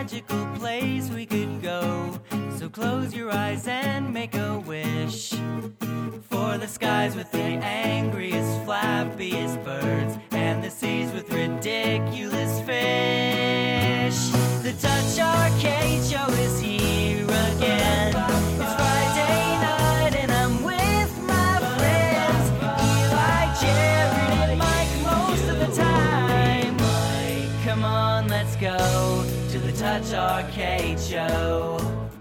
magical place we could go. So close your eyes and make a wish for the skies with the angriest, flappiest birds and the seas with ridiculous fish. The Touch Arcade Show is here again. It's Friday night and I'm with my friends Eli, Jared, and Mike most of the time. Come on, let's go to the Touch Arcade Show.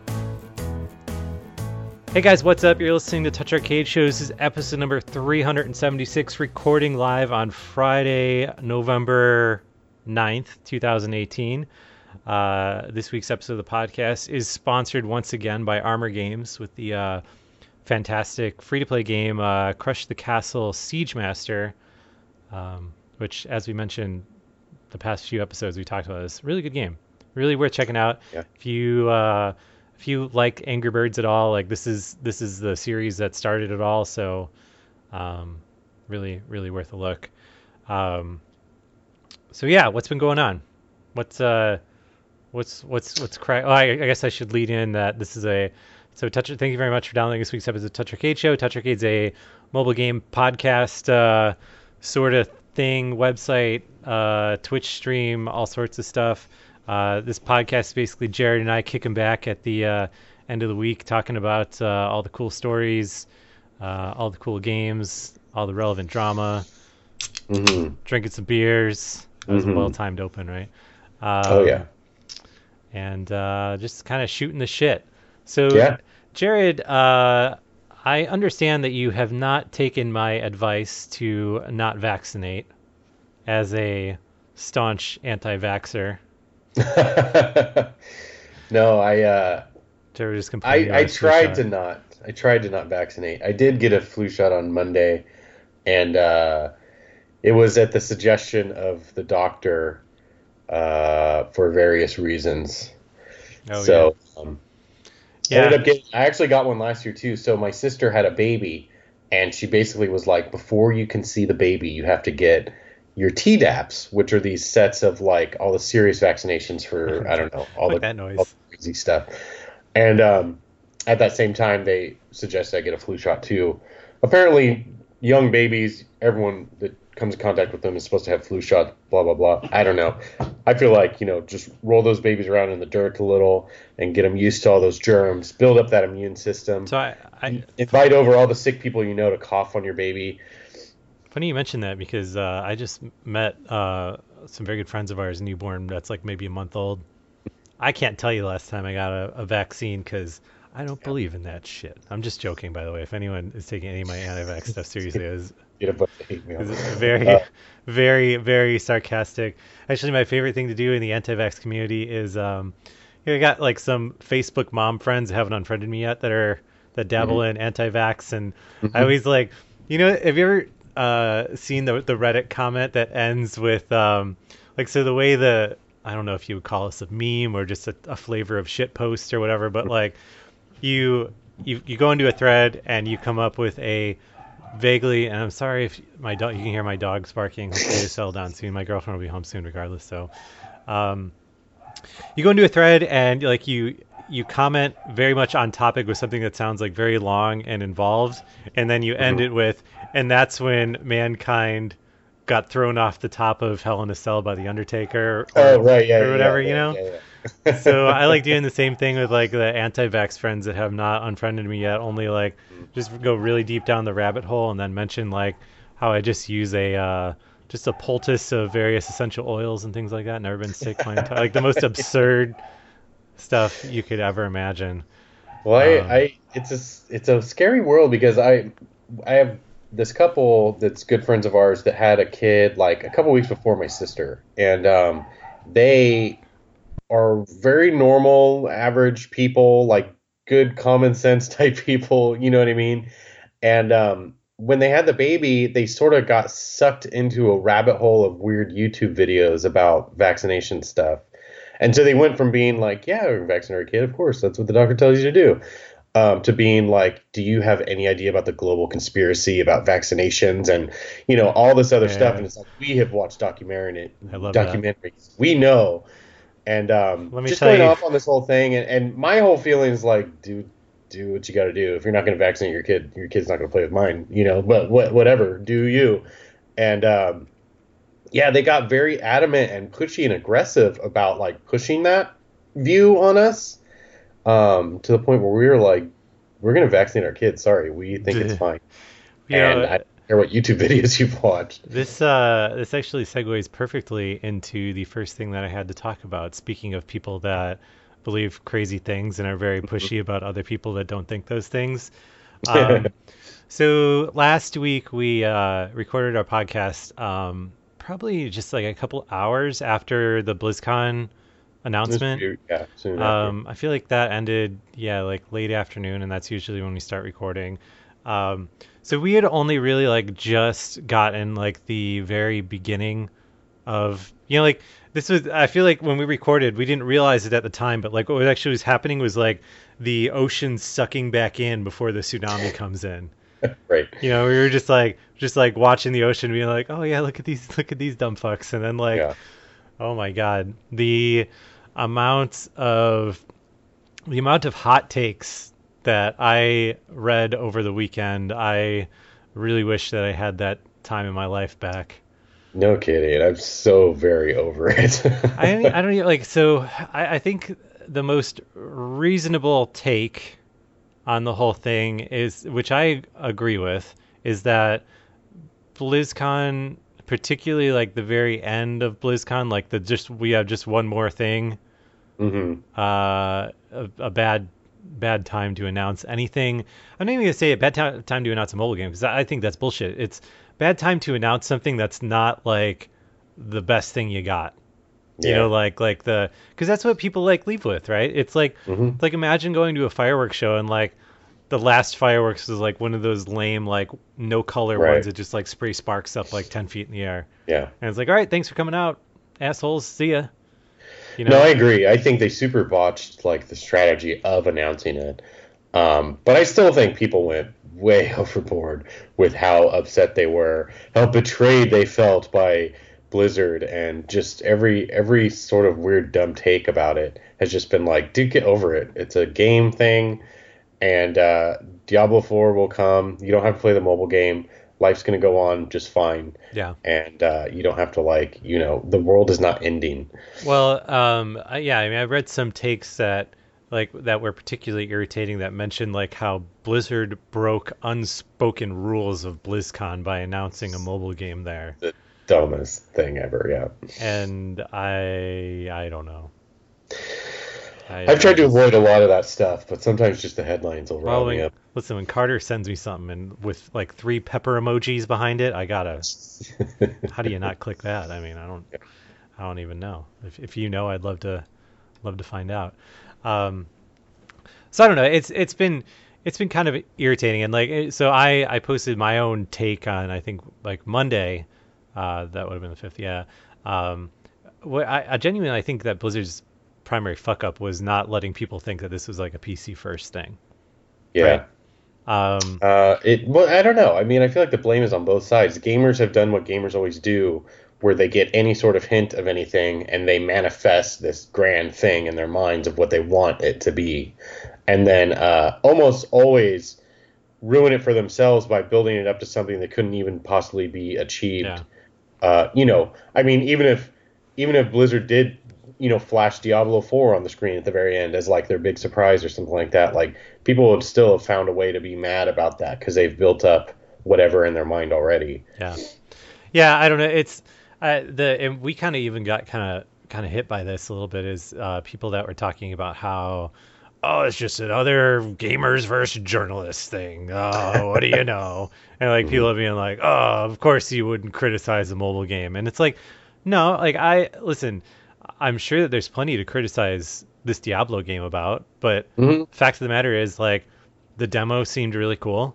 Hey guys, what's up? You're listening to Touch Arcade Show. This is episode number 376, recording live on Friday, November 9th, 2018. This week's episode of the podcast is sponsored once again by Armor Games with the fantastic free-to-play game Crush the Castle Siege Master, which, as we mentioned the past few episodes we talked about, is a really good game. Really worth checking out. Yeah. If you like Angry Birds at all, like this is the series that started it all, so really worth a look. So yeah, what's been going on? What's crack? Oh, I guess I should lead in that this is Thank you very much for downloading this week's episode of Touch Arcade Show. Touch Arcade's a mobile game podcast sort of thing, website, Twitch stream, all sorts of stuff. This podcast is basically Jared and I kicking back at the end of the week, talking about all the cool stories, all the cool games, all the relevant drama, drinking some beers. That was a well-timed open, right? Oh, yeah. And just kind of shooting the shit. So, yeah. Jared, I understand that you have not taken my advice to not vaccinate as a staunch anti-vaxxer. No, I tried to not vaccinate. I did get a flu shot on Monday, and it was at the suggestion of the doctor for various reasons. I actually got one last year too. So my sister had a baby, and she basically was like, before you can see the baby, you have to get your Tdaps, which are these sets of like all the serious vaccinations for, I don't know, all like the that noise. All the crazy stuff. And at that same time, they suggested I get a flu shot too. Apparently, young babies, everyone that comes in contact with them is supposed to have flu shots, blah, blah, blah. I don't know. I feel like, just roll those babies around in the dirt a little and get them used to all those germs, build up that immune system. So I invite over all the sick people to cough on your baby. Funny you mentioned that, because I just met some very good friends of ours, newborn that's like maybe a month old. I can't tell you the last time I got a vaccine, because I don't believe in that shit. I'm just joking, by the way. If anyone is taking any of my anti-vax stuff seriously, it's very, very sarcastic. Actually, my favorite thing to do in the anti-vax community is, I got like some Facebook mom friends that haven't unfriended me yet that dabble in anti-vax, and I always like, have you ever seen the Reddit comment that ends with so the way I don't know if you would call this a meme or just a flavor of shit post or whatever, but like you go into a thread and you come up with a vaguely, and I'm sorry if my dog, you can hear my dogs barking, hopefully they settle down soon. My girlfriend will be home soon regardless. So you go into a thread and like you comment very much on topic with something that sounds like very long and involved, and then you end it with, and that's when mankind got thrown off the top of Hell in a Cell by the Undertaker, or whatever. So I like doing the same thing with like the anti-vax friends that have not unfriended me yet, only like just go really deep down the rabbit hole and then mention like how I just use a poultice of various essential oils and things like that. Never been sick my entire, like the most absurd stuff you could ever imagine. Well, it's a scary world, because I have this couple that's good friends of ours that had a kid like a couple weeks before my sister, and they are very normal, average people, like good common sense type people, you know what I mean? And when they had the baby, they sort of got sucked into a rabbit hole of weird YouTube videos about vaccination stuff. And so they went from being like, yeah, we're vaccinating our kid, of course, that's what the doctor tells you to do, to being like, do you have any idea about the global conspiracy about vaccinations and, all this other stuff? And it's like, we have watched documentaries. I love that. We know. And Let me just tell going you. off on this whole thing, and my whole feeling is like, dude, do what you got to do. If you're not going to vaccinate your kid's not going to play with mine, But whatever, do you? And yeah, they got very adamant and pushy and aggressive about like pushing that view on us, to the point where we were like, we're going to vaccinate our kids. Sorry, we think it's fine. You And know, I don't care what YouTube videos you've watched. this actually segues perfectly into the first thing that I had to talk about. Speaking of people that believe crazy things and are very pushy about other people that don't think those things. So last week we recorded our podcast, probably just like a couple hours after the BlizzCon announcement. Yeah, soon after. I feel like that ended, yeah, like late afternoon, and that's usually when we start recording. So we had only really like just gotten like the very beginning of, like this was, I feel like when we recorded, we didn't realize it at the time, but like what actually was happening was like the ocean sucking back in before the tsunami comes in. Right. We were just like watching the ocean, being like, oh yeah, look at these dumb fucks, and then like, Yeah. oh my god, the amount of hot takes that I read over the weekend, I really wish that I had that time in my life back. No kidding. I'm so very over it. I don't even like, so I think the most reasonable take on the whole thing is, which I agree with, is that BlizzCon, particularly like the very end of BlizzCon, like we have just one more thing, a bad time to announce anything. I'm not even gonna say a bad time to announce a mobile game, because I think that's bullshit. It's bad time to announce something that's not like the best thing you got. Yeah. Because that's what people like leave with, right? It's like like imagine going to a fireworks show and like the last fireworks is like one of those lame like no color Right. ones that just like spray sparks up like 10 feet in the air. Yeah. And it's like, all right, thanks for coming out, assholes. See ya. No, I agree. I think they super botched like the strategy of announcing it. But I still think people went way overboard with how upset they were, how betrayed they felt by Blizzard, and just every sort of weird dumb take about it has just been like, dude, get over it. It's a game thing, and Diablo 4 will come. You don't have to play the mobile game. Life's gonna go on just fine. Yeah. And you don't have to the world is not ending. Well, yeah, I mean, I read some takes that were particularly irritating, that mentioned like how Blizzard broke unspoken rules of BlizzCon by announcing a mobile game there. The dumbest thing ever, yeah. And I don't know. I've tried to avoid a lot of that stuff, but sometimes just the headlines will rile me up. Listen, when Carter sends me something and with like 3 pepper emojis behind it, I gotta. How do you not click that? I mean, I don't even know. If you know, I'd love to find out. So I don't know. It's been kind of irritating, and like, so I posted my own take on, I think like Monday, that would have been the 5th, yeah. What I genuinely, I think that Blizzard's primary fuck up was not letting people think that this was like a PC first thing. Yeah. Right? Well, I don't know. I mean, I feel like the blame is on both sides. Gamers have done what gamers always do, where they get any sort of hint of anything and they manifest this grand thing in their minds of what they want it to be, and then almost always ruin it for themselves by building it up to something that couldn't even possibly be achieved. Yeah. I mean, even if Blizzard did, flash Diablo 4 on the screen at the very end as like their big surprise or something like that, like people would still have found a way to be mad about that because they've built up whatever in their mind already. Yeah, I don't know. It's and we kind of even got kind of hit by this a little bit, is people that were talking about how, oh, it's just another gamers versus journalists thing. Oh, what do you know? And like people being like, oh, of course you wouldn't criticize a mobile game. And it's like, no, like listen, I'm sure that there's plenty to criticize this Diablo game about, but fact of the matter is, like, the demo seemed really cool.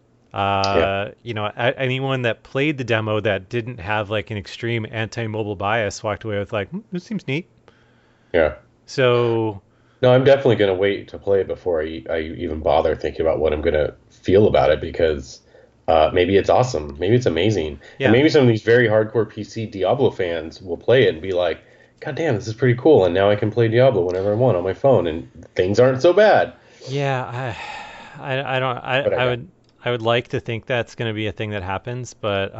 Anyone that played the demo that didn't have like an extreme anti-mobile bias walked away with like, this seems neat. Yeah. So. No, I'm definitely going to wait to play it before I even bother thinking about what I'm going to feel about it, because maybe it's awesome. Maybe it's amazing. Yeah. And maybe some of these very hardcore PC Diablo fans will play it and be like, God damn, this is pretty cool. And now I can play Diablo whenever I want on my phone, and things aren't so bad. Yeah, I don't But I would like to think that's going to be a thing that happens, but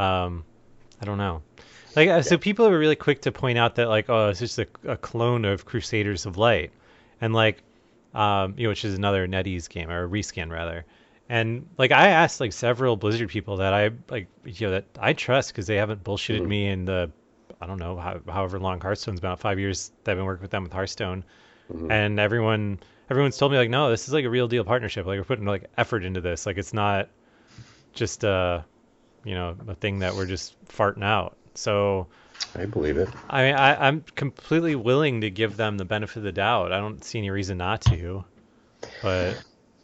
I don't know. Like so people are really quick to point out that like, oh, it's just a clone of Crusaders of Light, and like which is another NetEase game, or a reskin rather. And like I asked like several Blizzard people that I like, that I trust because they haven't bullshitted me in the, I don't know, however long Hearthstone's been, about 5 years that I've been working with them with Hearthstone. And everyone's told me like, no, this is like a real deal partnership. Like we're putting like effort into this. Like it's not just a thing that we're just farting out. So I believe it. I mean, I'm completely willing to give them the benefit of the doubt. I don't see any reason not to, but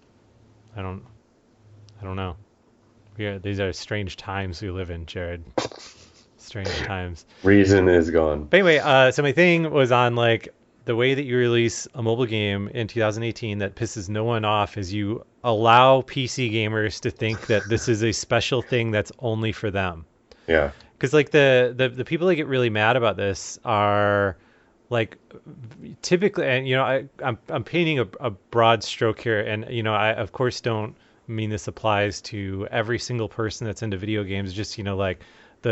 I don't know. These are strange times we live in, Jared. Strange times. Reason is gone. But anyway, so my thing was on like the way that you release a mobile game in 2018 that pisses no one off is you allow PC gamers to think that this is a special thing that's only for them. Yeah. Because like the people that get really mad about this are like typically, and I'm painting a broad stroke here, and I of course don't mean this applies to every single person that's into video games. Just like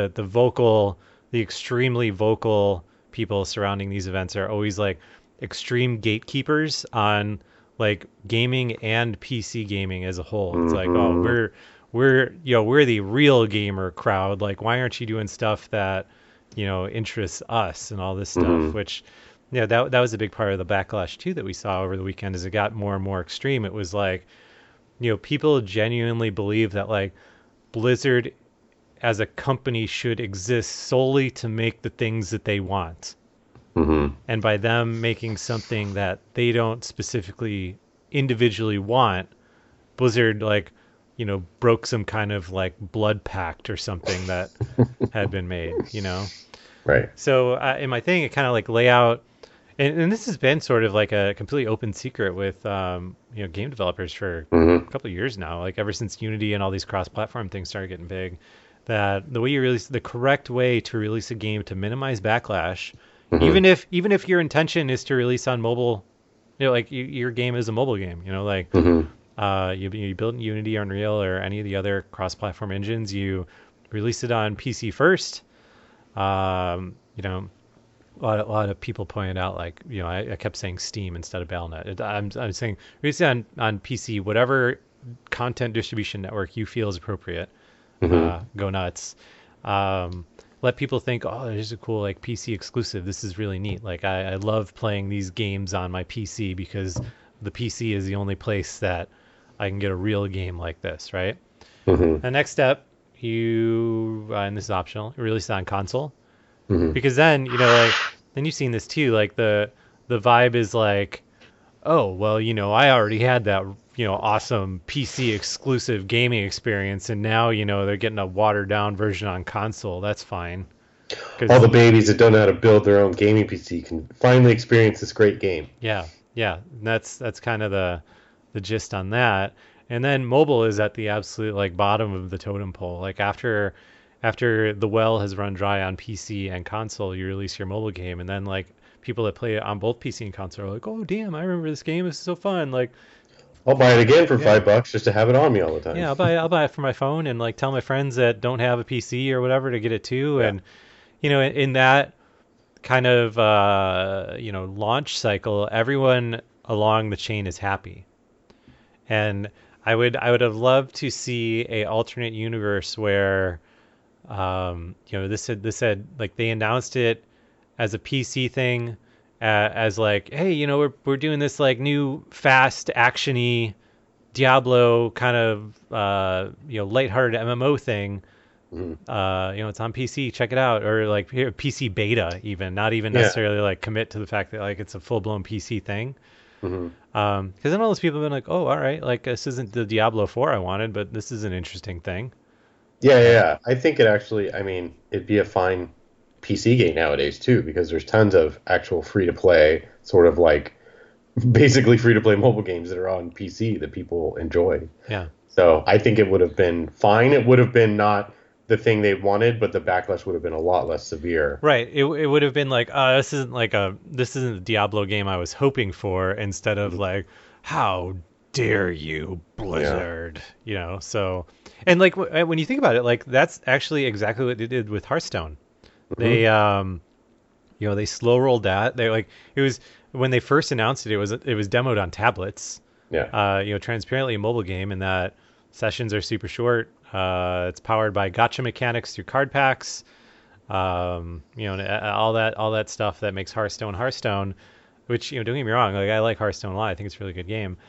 the extremely vocal people surrounding these events are always like extreme gatekeepers on like gaming and PC gaming as a whole. It's like, oh, we're the real gamer crowd. Like, why aren't you doing stuff that interests us and all this stuff? Which, that was a big part of the backlash too that we saw over the weekend. As it got more and more extreme, it was like, people genuinely believe that like Blizzard as a company should exist solely to make the things that they want. And by them making something that they don't specifically individually want, Blizzard like broke some kind of like blood pact or something that had been made, Right. So in my thing, it kind of like lay out, and this has been sort of like a completely open secret with game developers for a couple of years now, like ever since Unity and all these cross-platform things started getting big, that the way you release, the correct way to release a game to minimize backlash, even if your intention is to release on mobile, like your game is a mobile game, like you build in Unity or Unreal or any of the other cross-platform engines, you release it on PC first. A lot of people pointed out, like, I kept saying Steam instead of Battle.net. I'm saying release it on PC, whatever content distribution network you feel is appropriate. Go nuts. Let people think, oh, there's a cool like PC exclusive. This is really neat. Like I love playing these games on my PC because the PC is the only place that I can get a real game like this, right? The next step, and this is optional, release it on console. Because then, then you've seen this too, like the vibe is like, oh, well, I already had that, awesome PC exclusive gaming experience, and now, they're getting a watered down version on console. That's fine. All the babies that don't know how to build their own gaming PC can finally experience this great game. Yeah. That's kind of the gist on that. And then mobile is at the absolute like bottom of the totem pole. Like after the well has run dry on PC and console, you release your mobile game, and then like people that play it on both PC and console are like, oh damn, I remember this game. This is so fun. Like, I'll buy it again for $5 just to have it on me all the time. Yeah, I'll buy it for my phone and like tell my friends that don't have a PC or whatever to get it too. Yeah. And in that kind of launch cycle, everyone along the chain is happy. And I would have loved to see a alternate universe where this had like they announced it as a PC thing, as like, hey, we're doing this like new fast actiony Diablo kind of lighthearted MMO thing. It's on PC, check it out, or like here, PC beta, even not even necessarily like commit to the fact that like it's a full blown PC thing. Because then all those people have been like, oh, all right, like this isn't the Diablo 4 I wanted, but this is an interesting thing. Yeah. I think it'd be a fine PC game nowadays too, because there's tons of actual free-to-play, sort of like basically free-to-play mobile games that are on PC that people enjoy. Yeah. So I think it would have been fine. It would have been not the thing they wanted, but the backlash would have been a lot less severe. Right. It would have been like, this isn't the Diablo game I was hoping for, instead of like, how dare you, Blizzard? You know. So, and like when you think about it, like that's actually exactly what they did with Hearthstone. They they slow rolled that. They like it was when they first announced it. It was demoed on tablets. Yeah. Transparently a mobile game, and that sessions are super short. It's powered by gacha mechanics through card packs. And all that stuff that makes Hearthstone, which, don't get me wrong, like I like Hearthstone a lot. I think it's a really good game.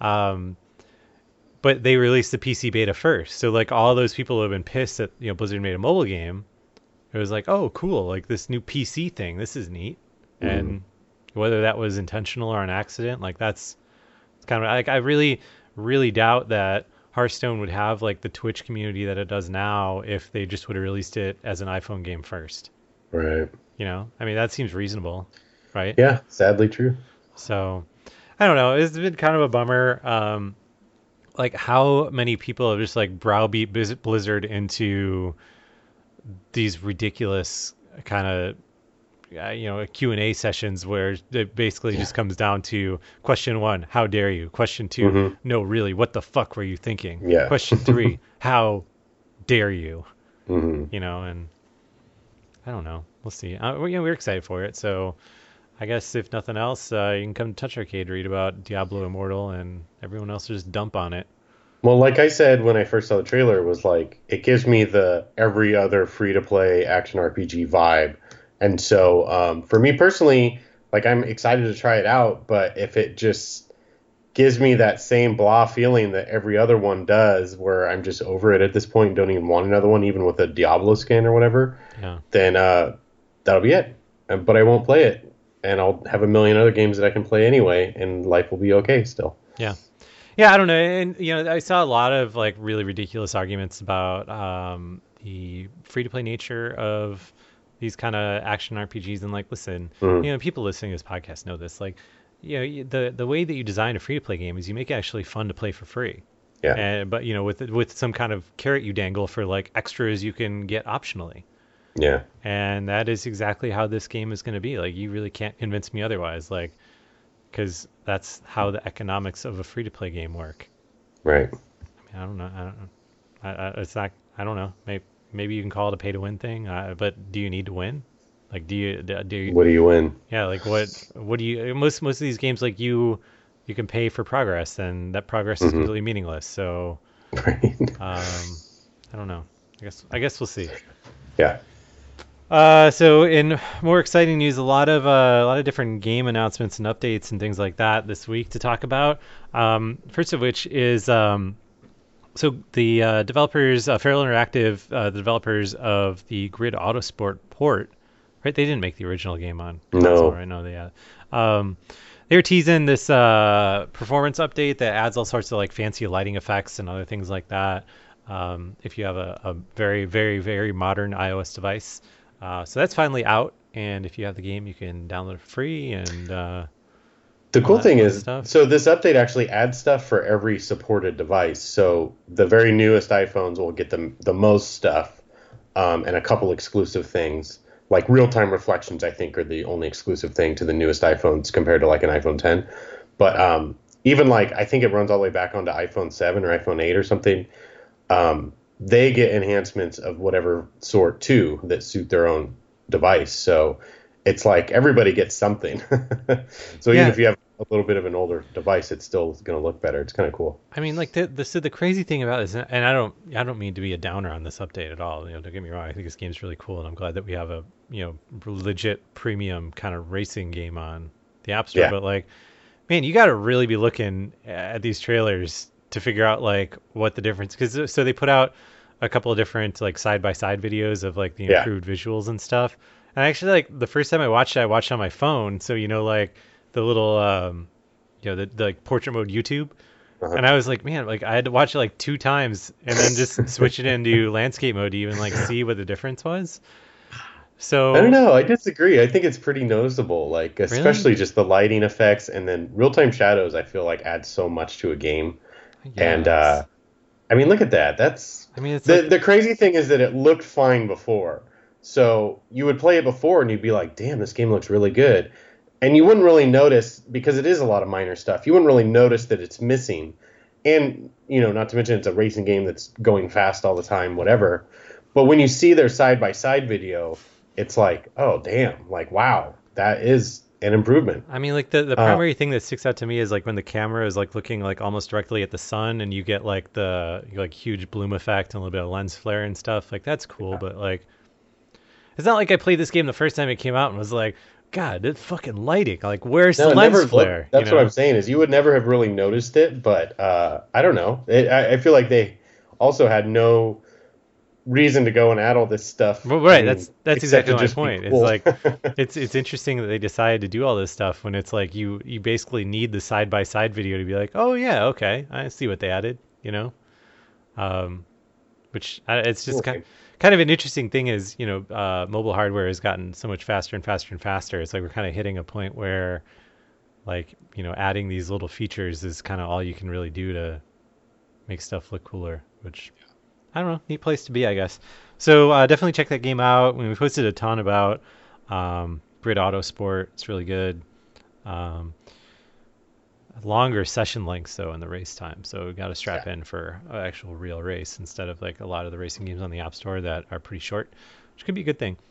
But they released the PC beta first. So like all those people who have been pissed that, Blizzard made a mobile game, it was like, oh, cool, like this new PC thing, this is neat. And whether that was intentional or an accident, like it's kind of like, I really, really doubt that Hearthstone would have like the Twitch community that it does now if they just would have released it as an iPhone game first. Right. I mean, that seems reasonable, right? Yeah, sadly true. So, I don't know. It's been kind of a bummer. Like how many people have just like browbeat Blizzard into these ridiculous kind of Q&A sessions where it basically just comes down to question 1, how dare you? Question 2, no, really, what the fuck were you thinking? Yeah. Question 3, how dare you? Mm-hmm. And I don't know. We'll see. We're excited for it. So I guess if nothing else, you can come to Touch Arcade, read about Diablo Immortal, and everyone else just dump on it. Well, like I said when I first saw the trailer, it was like, it gives me the every other free-to-play action RPG vibe. And so for me personally, like I'm excited to try it out, but if it just gives me that same blah feeling that every other one does, where I'm just over it at this point and don't even want another one, even with a Diablo skin or whatever, then that'll be it. But I won't play it, and I'll have a million other games that I can play anyway, and life will be okay still. Yeah. Yeah, I don't know. And, I saw a lot of like really ridiculous arguments about the free-to-play nature of these kind of action RPGs, and like, listen, people listening to this podcast know this. Like, the way that you design a free-to-play game is you make it actually fun to play for free. Yeah. But with some kind of carrot you dangle for like extras you can get optionally. Yeah. And that is exactly how this game is going to be. Like, you really can't convince me otherwise. Like, because that's how the economics of a free-to-play game work. Right. I don't know. It's not. I don't know. Maybe you can call it a pay-to-win thing. But do you need to win? Like, do you? What do you win? Yeah. Like, what do you? Most of these games, like you can pay for progress, and that progress is completely meaningless. So, right. I don't know. I guess we'll see. Yeah. So in more exciting news, a lot of different game announcements and updates and things like that this week to talk about. First of which is so the developers, Feral Interactive, the developers of the Grid Autosport port, right? They didn't make the original game on console, right? No, they were teasing this performance update that adds all sorts of like fancy lighting effects and other things like that. If you have a very, very, very modern iOS device. So that's finally out, and if you have the game, you can download it for free. And the cool thing is, so this update actually adds stuff for every supported device. So the very newest iPhones will get the most stuff, and a couple exclusive things. Like real-time reflections, I think, are the only exclusive thing to the newest iPhones compared to like an iPhone 10. But even like, I think it runs all the way back onto iPhone 7 or iPhone 8 or something. They get enhancements of whatever sort too that suit their own device. So it's like everybody gets something. So even if you have a little bit of an older device, it's still going to look better. It's kind of cool. I mean, like the crazy thing about this, and I don't mean to be a downer on this update at all. Don't get me wrong. I think this game's really cool, and I'm glad that we have a legit premium kind of racing game on the App Store. Yeah. But like, man, you got to really be looking at these trailers to figure out like what the difference, because so they put out a couple of different like side-by-side videos of like the improved visuals and stuff. And actually, like the first time I watched on my phone, so like the little the like portrait mode YouTube. And I was like, man, like I had to watch it like 2 times and then just switch it into landscape mode to even like see what the difference was. So I don't know, I disagree. I think it's pretty noticeable, like especially just the lighting effects, and then real-time shadows I feel like add so much to a game. And I mean, look at that. That's I mean, it's The crazy thing is that it looked fine before. So you would play it before and you'd be like, damn, this game looks really good. And you wouldn't really notice, because it is a lot of minor stuff, you wouldn't really notice that it's missing. And, not to mention it's a racing game that's going fast all the time, whatever. But when you see their side-by-side video, it's like, oh, damn, like, wow, that is an improvement. I mean, like the primary thing that sticks out to me is like when the camera is like looking like almost directly at the sun, and you get like the like huge bloom effect and a little bit of lens flare and stuff. Like that's cool, Yeah. but like it's not like I played this game the first time it came out and was like, God, that fucking lighting. Like, where's No, the it lens never flare? looked, that's what I'm saying, is you would never have really noticed it, but I don't know. I feel like they also had no reason to go and add all this stuff. Well, right, I mean, that's except exactly to my just be point. cool. It's like it's interesting that they decided to do all this stuff when it's like you basically need the side by side video to be like, oh yeah, okay, I see what they added, which it's just Okay. kind of an interesting thing is mobile hardware has gotten so much faster and faster and faster. It's like we're kind of hitting a point where like adding these little features is kind of all you can really do to make stuff look cooler, which I don't know, neat place to be, I guess. So definitely check that game out. We posted a ton about Grid Autosport. It's really good. Um, Longer session lengths though in the race time, so we got to strap in for an actual real race instead of like a lot of the racing games on the App Store that are pretty short, which could be a good thing.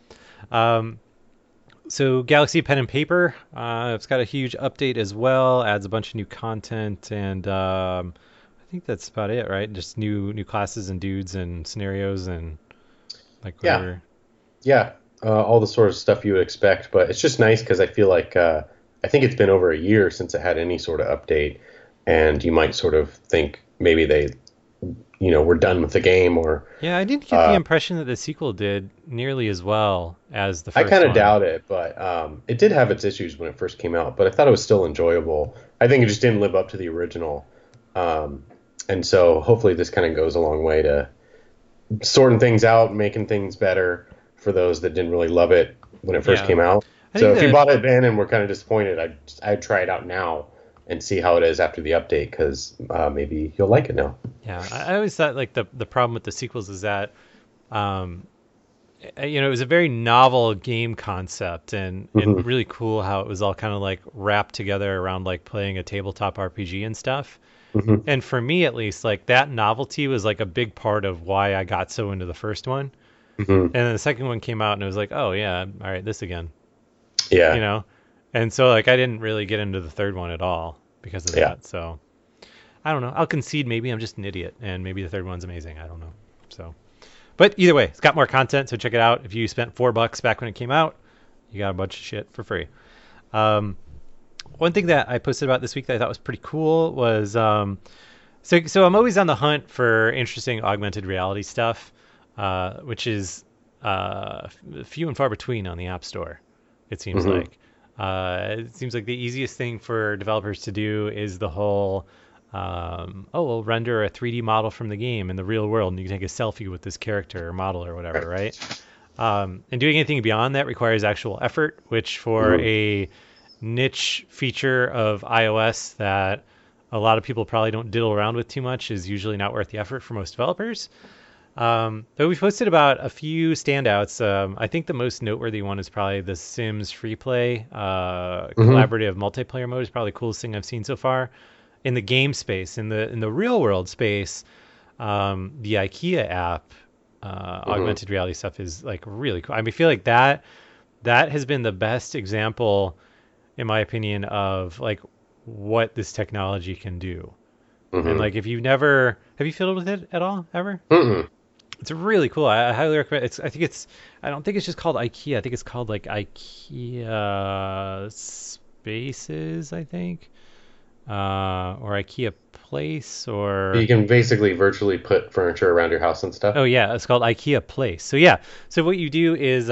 So Galaxy Pen and Paper, it's got a huge update as well. Adds a bunch of new content, and I think that's about it, right? Just new classes and dudes and scenarios and like Yeah. whatever. Yeah, all the sort of stuff you would expect, but it's just nice because I feel like I think it's been over a year since it had any sort of update, and you might sort of think maybe they, were done with the game, or Yeah, I didn't get the impression that the sequel did nearly as well as the I first kind of one. doubt it, but it did have its issues when it first came out, but I thought it was still enjoyable. I think it just didn't live up to the original, and so hopefully this kind of goes a long way to sorting things out, making things better for those that didn't really love it when it first Yeah. came out. I So think if you that- bought it then and were kind of disappointed, I'd try it out now and see how it is after the update, because maybe you'll like it now. Yeah, I always thought like the problem with the sequels is that, it was a very novel game concept and really cool how it was all kind of like wrapped together around like playing a tabletop RPG and stuff. And for me at least, like that novelty was like a big part of why I got so into the first one. And then the second one came out and it was like, oh yeah, all right, this again, Yeah. And so like I didn't really get into the third one at all because of Yeah. that. So I don't know. I'll concede maybe I'm just an idiot and maybe the third one's amazing. I don't know. So, but either way, it's got more content, so check it out. If you spent $4 back when it came out, you got a bunch of shit for free. One thing that I posted about this week that I thought was pretty cool was so I'm always on the hunt for interesting augmented reality stuff, which is few and far between on the App Store. It seems like. It seems like the easiest thing for developers to do is the whole, we'll render a 3D model from the game in the real world, and you can take a selfie with this character or model or whatever, right? And doing anything beyond that requires actual effort, which for a niche feature of iOS that a lot of people probably don't diddle around with too much is usually not worth the effort for most developers. But we posted about a few standouts. I think the most noteworthy one is probably the Sims free play collaborative multiplayer mode is probably the coolest thing I've seen so far. In the game space, in the real world space, the IKEA app augmented reality stuff is like really cool. I mean, I feel like that has been the best example, in my opinion, of like what this technology can do. And like, if you've never, have you fiddled with it at all ever? It's really cool. I highly recommend. I don't think it's just called IKEA. I think it's called like IKEA Spaces, I think, or IKEA Place, or You can basically virtually put furniture around your house and stuff. oh yeah, it's called IKEA Place. So yeah, so what you do is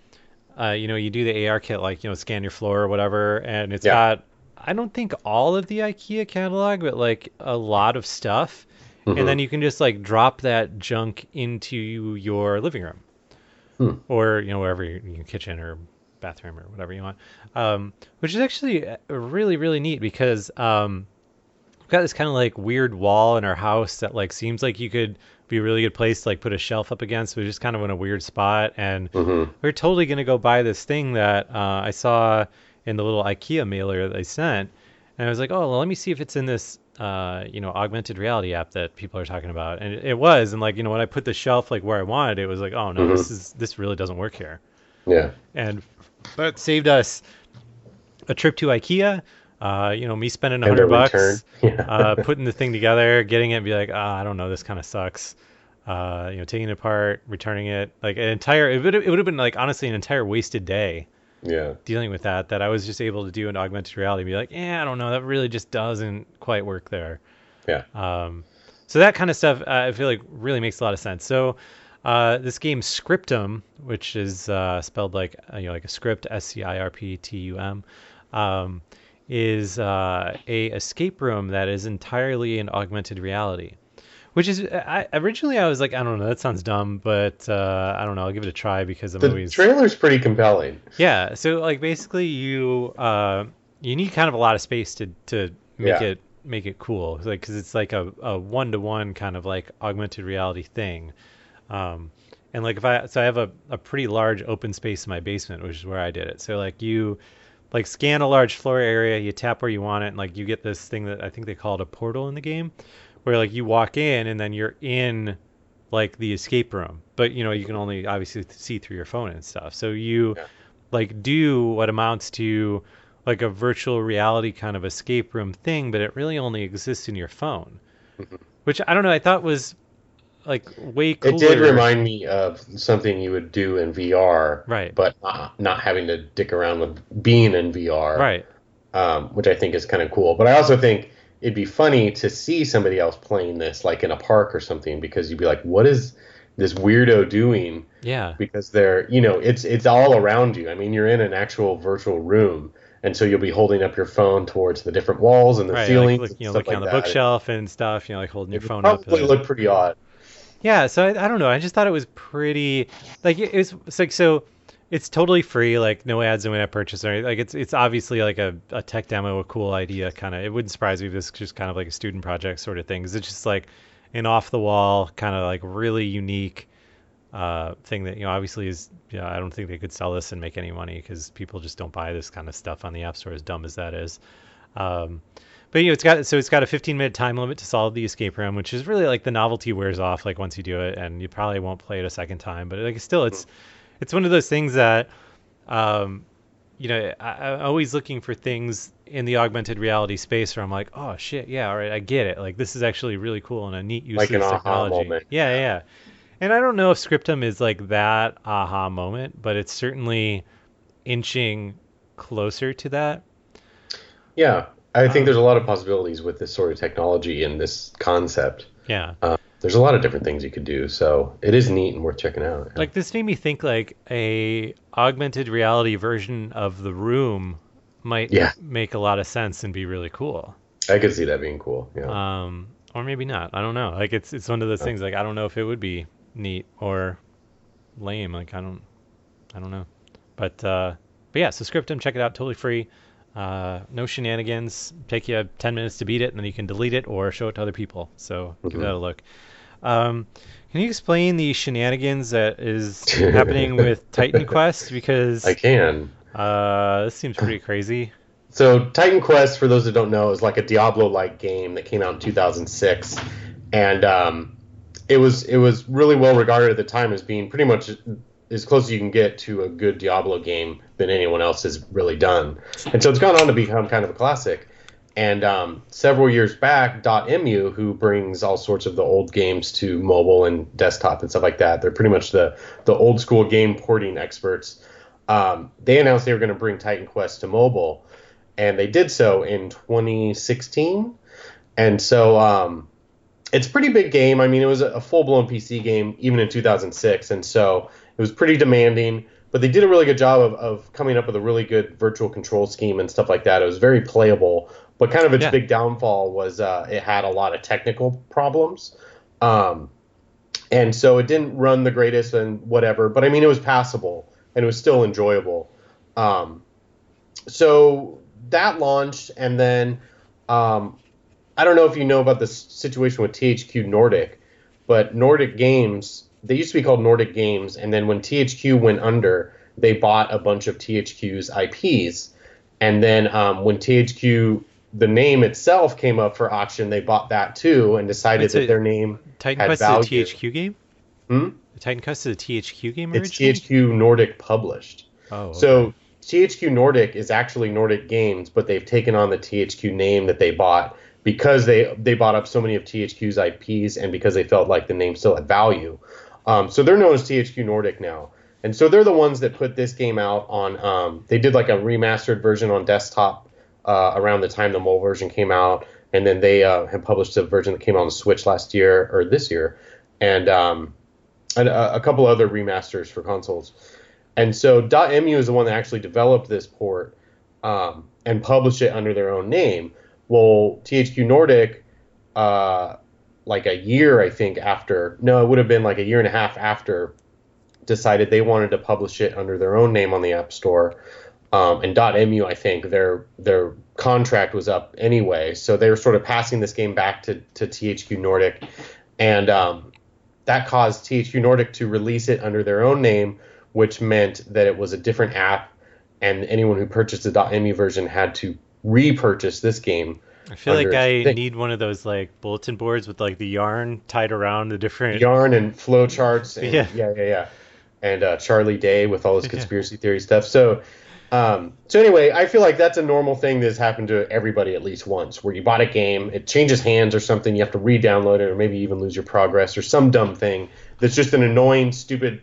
you do the AR kit, like scan your floor or whatever, and it's got, I don't think all of the IKEA catalog, but like a lot of stuff. And then you can just like drop that junk into your living room or, wherever your kitchen or bathroom or whatever you want. Which is actually really, really neat because we've got this kind of like weird wall in our house that like seems like you could be a really good place to like put a shelf up against. We were just kind of in a weird spot, and Mm-hmm. we are totally gonna go buy this thing that I saw in the little IKEA mailer that they sent, and I was like, oh, well, let me see if it's in this augmented reality app that people are talking about, and it was, and like when I put the shelf like where I wanted, it was like, oh no, Mm-hmm. this really doesn't work here, Yeah. and that saved us a trip to IKEA. Me spending And a return. $100, Yeah. putting the thing together, getting it, and be like, I don't know, this kind of sucks. Taking it apart, returning it, like it would have been like honestly an entire wasted day Yeah. dealing with that I was just able to do in augmented reality, be like, I don't know, that really just doesn't quite work there. Yeah. So that kind of stuff, I feel like really makes a lot of sense. So this game Scriptum, which is spelled like like a script, SCIRPTUM, is a escape room that is entirely in augmented reality. Which is, originally I was like, I don't know, that sounds dumb, but I don't know, I'll give it a try because I'm The always... trailer's pretty compelling. Yeah, so like basically you need kind of a lot of space to make Yeah. it cool, like because it's like a one-to-one kind of like augmented reality thing. And like I have a pretty large open space in my basement, which is where I did it. So like you like scan a large floor area, you tap where you want it, and like you get this thing that I think they call it a portal in the game, where like you walk in and then you're in like the escape room, but you can only obviously see through your phone and stuff. So you Yeah. like do what amounts to like a virtual reality kind of escape room thing, but it really only exists in your phone, Mhm. which I don't know, I thought was like way It cooler. did remind me of something you would do in VR, Right. but not having to dick around with being in VR, Right. which I think is kind of cool. But I also think it'd be funny to see somebody else playing this, like in a park or something, because you'd be like, "What is this weirdo doing?" Yeah. Because it's all around you. I mean, you're in an actual virtual room, and so you'll be holding up your phone towards the different walls and the Right. ceilings Like, and stuff looking like on the that. bookshelf and stuff, like holding your It would phone up. probably look pretty odd. Yeah, so I don't know. I just thought it was pretty, like it's like, so it's totally free, like no ads, no in-app purchase or anything. Like it's obviously like a tech demo, a cool idea kind of. It wouldn't surprise me if this is just kind of like a student project sort of thing. 'Cause it's just like an off the wall kind of like really unique thing that obviously is, I don't think they could sell this and make any money because people just don't buy this kind of stuff on the App Store, as dumb as that is. But it's got a 15-minute time limit to solve the escape room, which is really like the novelty wears off like once you do it, and you probably won't play it a second time. But like still, it's one of those things that I'm always looking for things in the augmented reality space where I'm like, oh shit, yeah, all right, I get it. Like this is actually really cool and a neat use Like of an this aha technology. moment. Yeah, yeah. And I don't know if Scriptum is like that aha moment, but it's certainly inching closer to that. Yeah, I think there's a lot of possibilities with this sort of technology and this concept. Yeah. There's a lot of different things you could do, so it is neat and worth checking out. Like this made me think like a augmented reality version of The Room might Yeah. make a lot of sense and be really cool. I could see that being cool. Yeah. Or maybe not. I don't know. Like it's one of those things, like I don't know if it would be neat or lame. Like I don't know. But yeah, so Scriptum, check it out, totally free. No shenanigans. Take you 10 minutes to beat it, and then you can delete it or show it to other people. So give that a look. Can you explain the shenanigans that is happening with Titan Quest? Because I can. This seems pretty crazy. So Titan Quest, for those that don't know, is like a Diablo-like game that came out in 2006, and it was really well regarded at the time as being pretty much as close as you can get to a good Diablo game than anyone else has really done. And so it's gone on to become kind of a classic. And several years back, .mu, who brings all sorts of the old games to mobile and desktop and stuff like that, they're pretty much the old school game porting experts. They announced they were going to bring Titan Quest to mobile, and they did so in 2016. And so it's a pretty big game. I mean, it was a full-blown PC game even in 2006, and so it was pretty demanding. But they did a really good job of coming up with a really good virtual control scheme and stuff like that. It was very playable, but kind of its big downfall was it had a lot of technical problems. And so it didn't run the greatest and whatever, but I mean, it was passable and it was still enjoyable. So that launched, and then I don't know if you know about the situation with THQ Nordic, but Nordic Games, they used to be called Nordic Games, and then when THQ went under, they bought a bunch of THQ's IPs. And then when THQ, the name itself came up for auction, they bought that too and decided that their name Titan had Quest value. is a THQ game? Hmm? Titan Quest is a THQ game It's originally? THQ Nordic published. Oh, okay. So THQ Nordic is actually Nordic Games, but they've taken on the THQ name that they bought because they bought up so many of THQ's IPs and because they felt like the name still had value. So they're known as THQ Nordic now. And so they're the ones that put this game out on, they did like a remastered version on desktop around the time the mobile version came out. And then they have published a version that came out on the Switch last year or this year. And a couple other remasters for consoles. And so .mu is the one that actually developed this port and published it under their own name. Well, THQ Nordic, like a year, I think, after, no, it would have been like a year and a half after, decided they wanted to publish it under their own name on the App Store. And .mu, I think, their contract was up anyway. So they were sort of passing this game back to THQ Nordic. And that caused THQ Nordic to release it under their own name, which meant that it was a different app, and anyone who purchased the .mu version had to repurchase this game. I feel like I need one of those like bulletin boards with like the yarn tied around the different yarn and flow charts. And, yeah. And Charlie Day with all his conspiracy theory stuff. So anyway, I feel like that's a normal thing that's happened to everybody at least once, where you bought a game, it changes hands or something, you have to re-download it, or maybe even lose your progress, or some dumb thing that's just an annoying, stupid,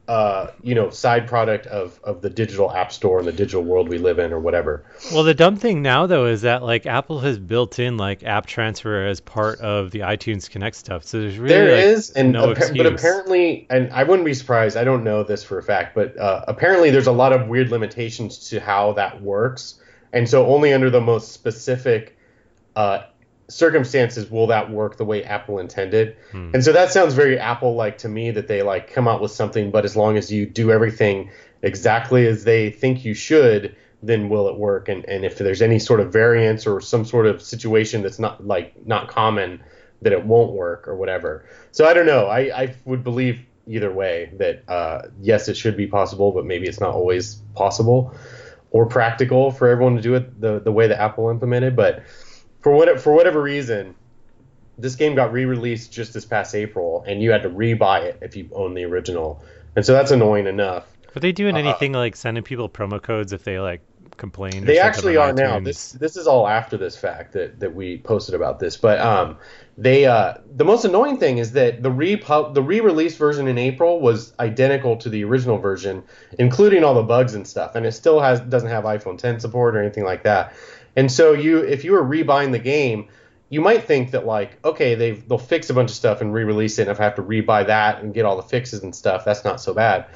side product of the digital app store and the digital world we live in, or whatever. Well, the dumb thing now though is that like Apple has built in like app transfer as part of the iTunes Connect stuff. So there's really no excuse. But apparently, and I wouldn't be surprised, I don't know this for a fact, but apparently there's a lot of weird limitations to how that works. And so only under the most specific circumstances will that work the way Apple intended. And so that sounds very Apple-like to me, that they like come out with something, but as long as you do everything exactly as they think you should, then will it work? And if there's any sort of variance or some sort of situation that's not common, that it won't work or whatever. So I don't know. I would believe either way that yes, it should be possible, but maybe it's not always possible or practical for everyone to do it the way that Apple implemented. But for whatever reason, this game got re-released just this past April, and you had to re-buy it if you own the original. And so that's annoying enough. Are they doing anything like sending people promo codes if they like complain? They actually are now. This is all after this fact that we posted about this. But the most annoying thing is that the re-release version in April was identical to the original version, including all the bugs and stuff, and it still doesn't have iPhone 10 support or anything like that. And so if you were rebuying the game, you might think that like, okay, they'll fix a bunch of stuff and re-release it, and if I have to rebuy that and get all the fixes and stuff, that's not so bad.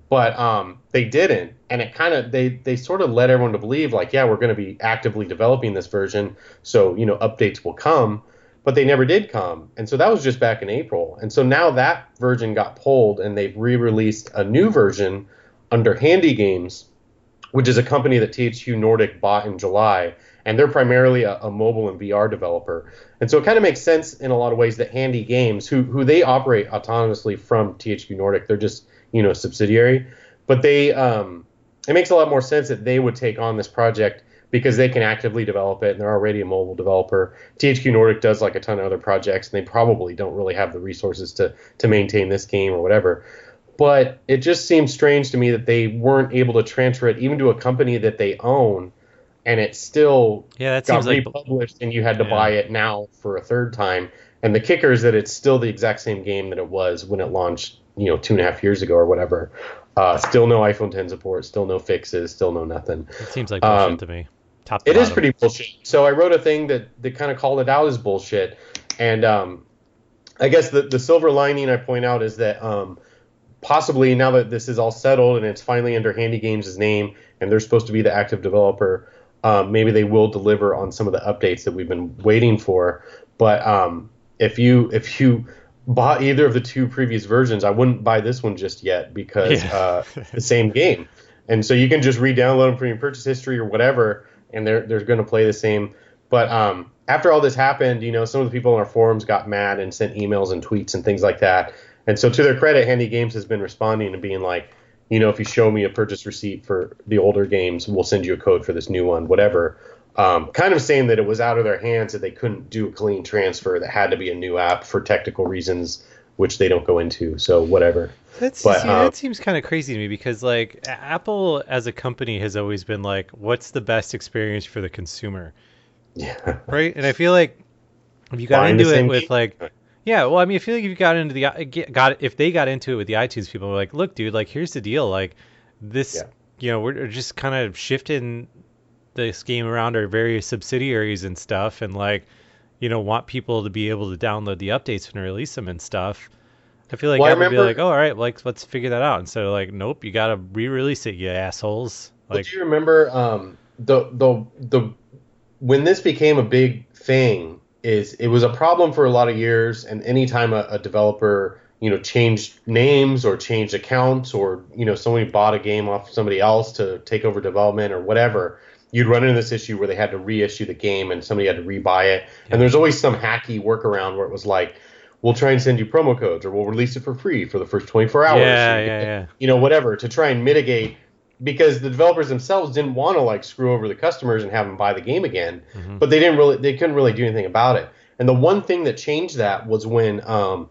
But they didn't, and it kind of they sort of led everyone to believe like, yeah, we're going to be actively developing this version, so updates will come, but they never did come. And so that was just back in April. And so now that version got pulled, and they've re-released a new version under Handy Games, which is a company that THQ Nordic bought in July. And they're primarily a mobile and VR developer. And so it kind of makes sense in a lot of ways that Handy Games, who they operate autonomously from THQ Nordic, they're just, a subsidiary. But it makes a lot more sense that they would take on this project because they can actively develop it, and they're already a mobile developer. THQ Nordic does like a ton of other projects, and they probably don't really have the resources to maintain this game or whatever. But it just seems strange to me that they weren't able to transfer it even to a company that they own, and it still got republished, and you had to buy it now for a third time. And the kicker is that it's still the exact same game that it was when it launched, 2.5 years ago or whatever. Still no iPhone 10 support, still no fixes, still no nothing. It seems like bullshit to me. It is pretty bullshit. So I wrote a thing that kind of called it out as bullshit. And I guess the silver lining I point out is that possibly now that this is all settled and it's finally under Handy Games' name, and they're supposed to be the active developer, maybe they will deliver on some of the updates that we've been waiting for. But if you bought either of the two previous versions, I wouldn't buy this one just yet because the same game. And so you can just re-download them from your purchase history or whatever, and they're going to play the same. But after all this happened, some of the people in our forums got mad and sent emails and tweets and things like that. And so to their credit, Handy Games has been responding and being like, if you show me a purchase receipt for the older games, we'll send you a code for this new one, whatever. Kind of saying that it was out of their hands, that they couldn't do a clean transfer, that had to be a new app for technical reasons, which they don't go into. So whatever. That seems kind of crazy to me, because like Apple as a company has always been like, what's the best experience for the consumer? Yeah. Right. And I feel like if you got into it with like, yeah, well, I mean, I feel like if you got into if they got into it with the iTunes people, were like, look, dude, like, here's the deal. Like this, we're just kind of shifting this game around our various subsidiaries and stuff. And like, want people to be able to download the updates and release them and stuff. I feel like Apple would be like, oh, all right, like, let's figure that out. Instead of like, nope, you got to re-release it, you assholes. Like, do you remember the when this became a big thing, it was a problem for a lot of years, and anytime a developer, changed names or changed accounts, or, somebody bought a game off somebody else to take over development or whatever, you'd run into this issue where they had to reissue the game and somebody had to rebuy it. Yeah. And there's always some hacky workaround where it was like, we'll try and send you promo codes, or we'll release it for free for the first 24 hours. Yeah. Whatever, to try and mitigate, because the developers themselves didn't want to like screw over the customers and have them buy the game again, but they couldn't really do anything about it. And the one thing that changed that was when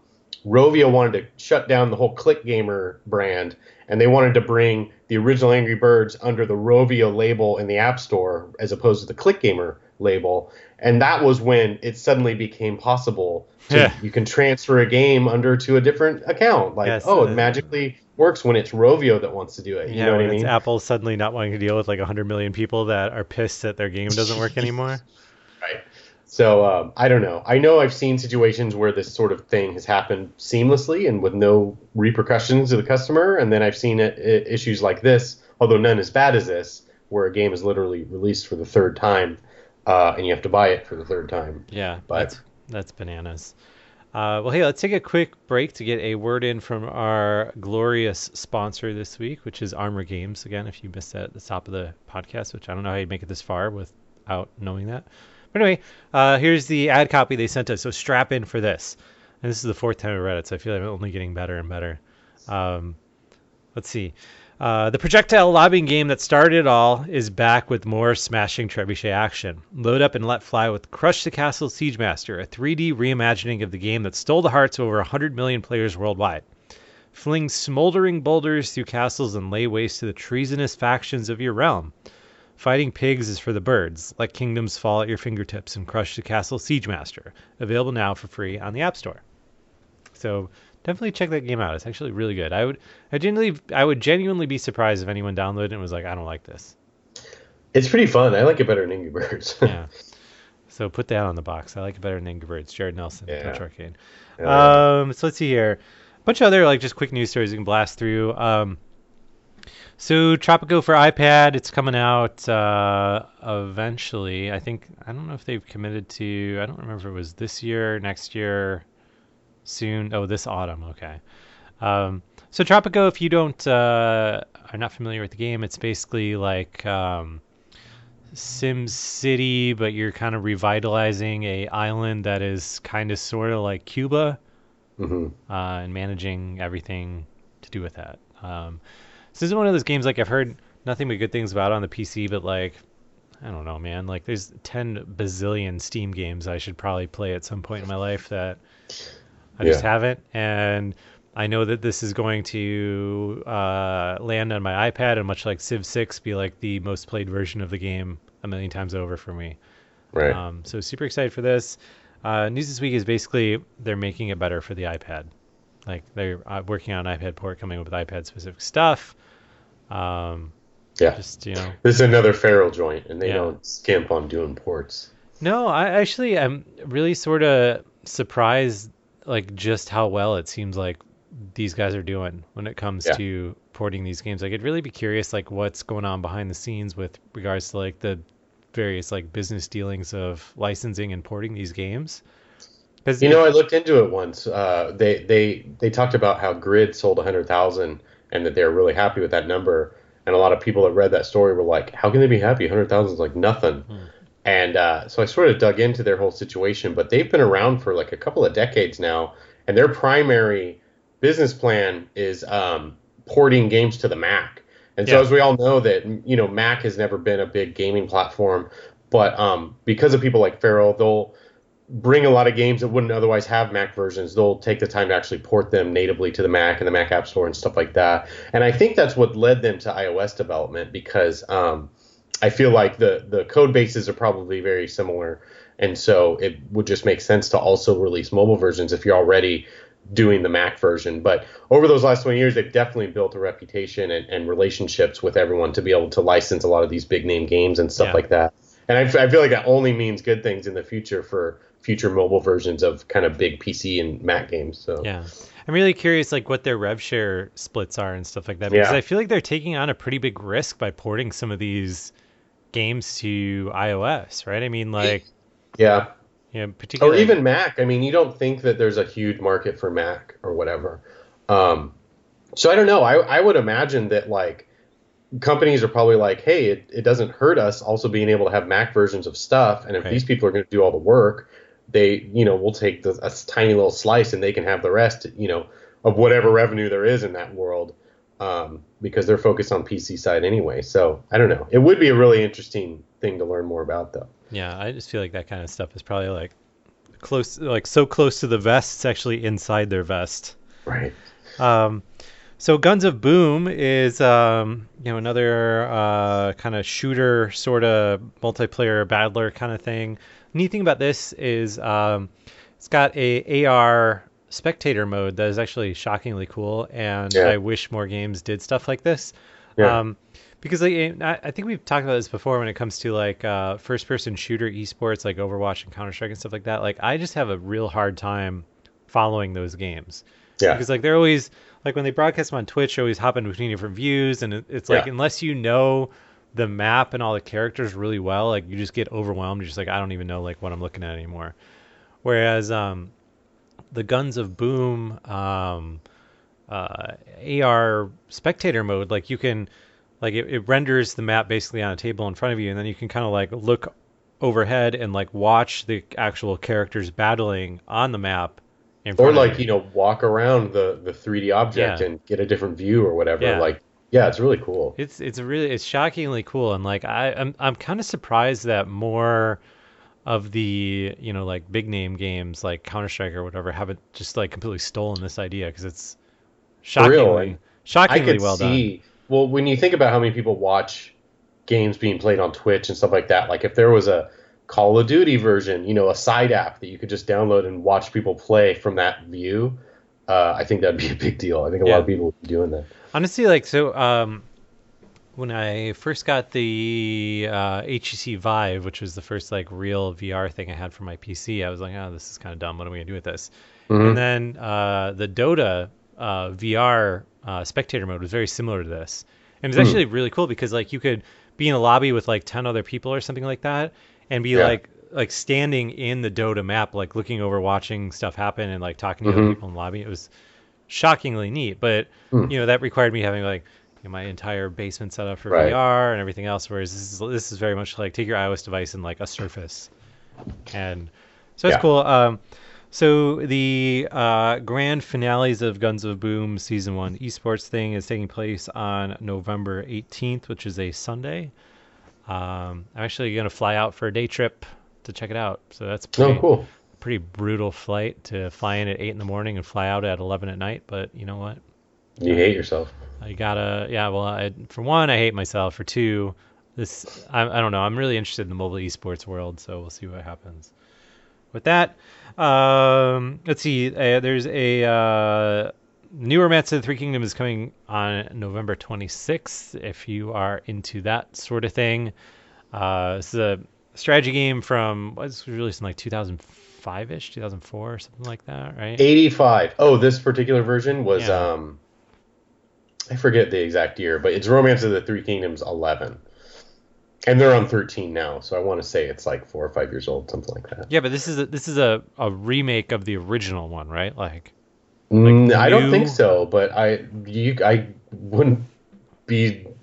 Rovio wanted to shut down the whole Click Gamer brand, and they wanted to bring the original Angry Birds under the Rovio label in the App Store as opposed to the Click Gamer label. And that was when it suddenly became possible you can transfer a game to a different account. Like, it magically works when it's Rovio that wants to do it. You know what I mean? It's Apple suddenly not wanting to deal with like 100 million people that are pissed that their game doesn't work anymore. Right. So I don't know. I know I've seen situations where this sort of thing has happened seamlessly and with no repercussions to the customer. And then I've seen issues like this, although none as bad as this, where a game is literally released for the third time and you have to buy it for the third time. Yeah, but that's bananas. Well, hey, let's take a quick break to get a word in from our glorious sponsor this week, which is Armor Games. Again, if you missed that at the top of the podcast, which I don't know how you'd make it this far without knowing that. But anyway, here's the ad copy they sent us, so strap in for this. And this is the fourth time I read it, so I feel like I'm only getting better and better. Let's see. The projectile lobbing game that started it all is back with more smashing trebuchet action. Load up and let fly with Crush the Castle Siegemaster, a 3D reimagining of the game that stole the hearts of over 100 million players worldwide. Fling smoldering boulders through castles and lay waste to the treasonous factions of your realm. Fighting pigs is for the birds. Let kingdoms fall at your fingertips and Crush the Castle Siegemaster. Available now for free on the App Store. So definitely check that game out. It's actually really good. I would genuinely be surprised if anyone downloaded it and was like, I don't like this. It's pretty fun. I like it better than Angry Birds. Yeah. So put that on the box. I like it better than Angry Birds. Jared Nelson, Touch Arcade. Yeah. So let's see here. A bunch of other like just quick news stories you can blast through. So Tropico for iPad, it's coming out eventually. I don't know if they've committed to. I don't remember if it was this year, next year. Soon. Oh, this autumn. Okay. So Tropico, if you are not familiar with the game, it's basically like Sim City, but you're kind of revitalizing a island that is kind of sort of like Cuba, and managing everything to do with that. So this is one of those games like I've heard nothing but good things about on the PC, but like I don't know, man. Like there's 10 bazillion Steam games I should probably play at some point in my life that I just haven't, and I know that this is going to land on my iPad, and much like Civ 6, be like the most played version of the game a million times over for me. Right. So super excited for this. News this week is basically they're making it better for the iPad. Like they're working on an iPad port, coming up with iPad specific stuff. Just this is another feral joint, and they don't skimp on doing ports. No, I'm really sort of surprised. Like just how well it seems like these guys are doing when it comes to porting these games. Like I'd really be curious like what's going on behind the scenes with regards to like the various like business dealings of licensing and porting these games. Because I looked into it once. They talked about how Grid sold 100,000 and that they were really happy with that number. And a lot of people that read that story were like, "How can they be happy? 100,000 is like nothing." And so I sort of dug into their whole situation, but they've been around for like a couple of decades now, and their primary business plan is porting games to the Mac. And so, Yeah. as we all know, that Mac has never been a big gaming platform, but because of people like Farrell, they'll bring a lot of games that wouldn't otherwise have Mac versions. They'll take the time to actually port them natively to the Mac and the Mac App Store and stuff like that. And I think that's what led them to iOS development because I feel like the code bases are probably very similar. And so it would just make sense to also release mobile versions if you're already doing the Mac version. But over those last 20 years, they've definitely built a reputation and relationships with everyone to be able to license a lot of these big name games and stuff like that. And I feel like that only means good things in the future for future mobile versions of kind of big PC and Mac games. So Yeah. I'm really curious like what their rev share splits are and stuff like that because I feel like they're taking on a pretty big risk by porting some of these games to iOS, right? I mean, like, particularly, or even Mac. I mean, you don't think that there's a huge market for Mac or whatever. So I don't know. I would imagine that like companies are probably like, hey, it doesn't hurt us also being able to have Mac versions of stuff, and if these people are going to do all the work, we'll take a tiny little slice and they can have the rest, of whatever revenue there is in that world. Because they're focused on PC side anyway. So I don't know. It would be a really interesting thing to learn more about, though. Yeah, I just feel like that kind of stuff is probably like close, like so close to the vest, it's actually inside their vest. Right. So Guns of Boom is another kind of shooter sort of multiplayer battler kind of thing. Neat thing about this is it's got a AR spectator mode that is actually shockingly cool, and I wish more games did stuff like this. Because I think we've talked about this before when it comes to like first person shooter esports like Overwatch and Counter-Strike and stuff like that. Like I just have a real hard time following those games. Because like they're always like when they broadcast them on Twitch, they're always hopping between different views, and it's like unless you know the map and all the characters really well, like you just get overwhelmed. You're just like, I don't even know like what I'm looking at anymore. Whereas the Guns of Boom AR spectator mode, like you can, like it renders the map basically on a table in front of you, and then you can kind of like look overhead and like watch the actual characters battling on the map. Or like, walk around the 3D object and get a different view or whatever. Yeah. Like, yeah, it's really cool. It's shockingly cool, and like I'm kind of surprised that more of the like big name games like Counter-Strike or whatever haven't just like completely stolen this idea, because it's shockingly well done. Well, when you think about how many people watch games being played on Twitch and stuff like that, like if there was a Call of Duty version, a side app that you could just download and watch people play from that view, I think that'd be a big deal. I think a lot of people would be doing that. Honestly, like, so when I first got the HTC Vive, which was the first like real VR thing I had for my PC, I was like, oh, this is kind of dumb. What am I gonna do with this? And then the Dota VR spectator mode was very similar to this, and it's actually really cool because like you could be in a lobby with like 10 other people or something like that, and be like standing in the Dota map, like looking over, watching stuff happen, and like talking to other people in the lobby. It was shockingly neat, but that required me having like my entire basement set up for VR and everything else. Whereas this is very much like take your iOS device and like a Surface, and so it's cool. So the grand finales of Guns of Boom Season 1 esports thing is taking place on November 18th, which is a Sunday. I'm actually going to fly out for a day trip to check it out. So that's cool. Pretty brutal flight to fly in at 8 in the morning and fly out at 11 at night. But you know what? You hate yourself. I gotta, for one, I hate myself. For two, I don't know. I'm really interested in the mobile esports world, so we'll see what happens. With that, let's see. There's a new Romance of the Three Kingdoms is coming on November 26th. If you are into that sort of thing, this is a strategy game from was released in like 2005-ish, 2004, or something like that, right? 85. Oh, this particular version was I forget the exact year, but it's Romance of the Three Kingdoms 11. And they're on 13 now, so I want to say it's like 4 or 5 years old, something like that. Yeah, but this is a remake of the original one, right? Like I don't think so, but I wouldn't be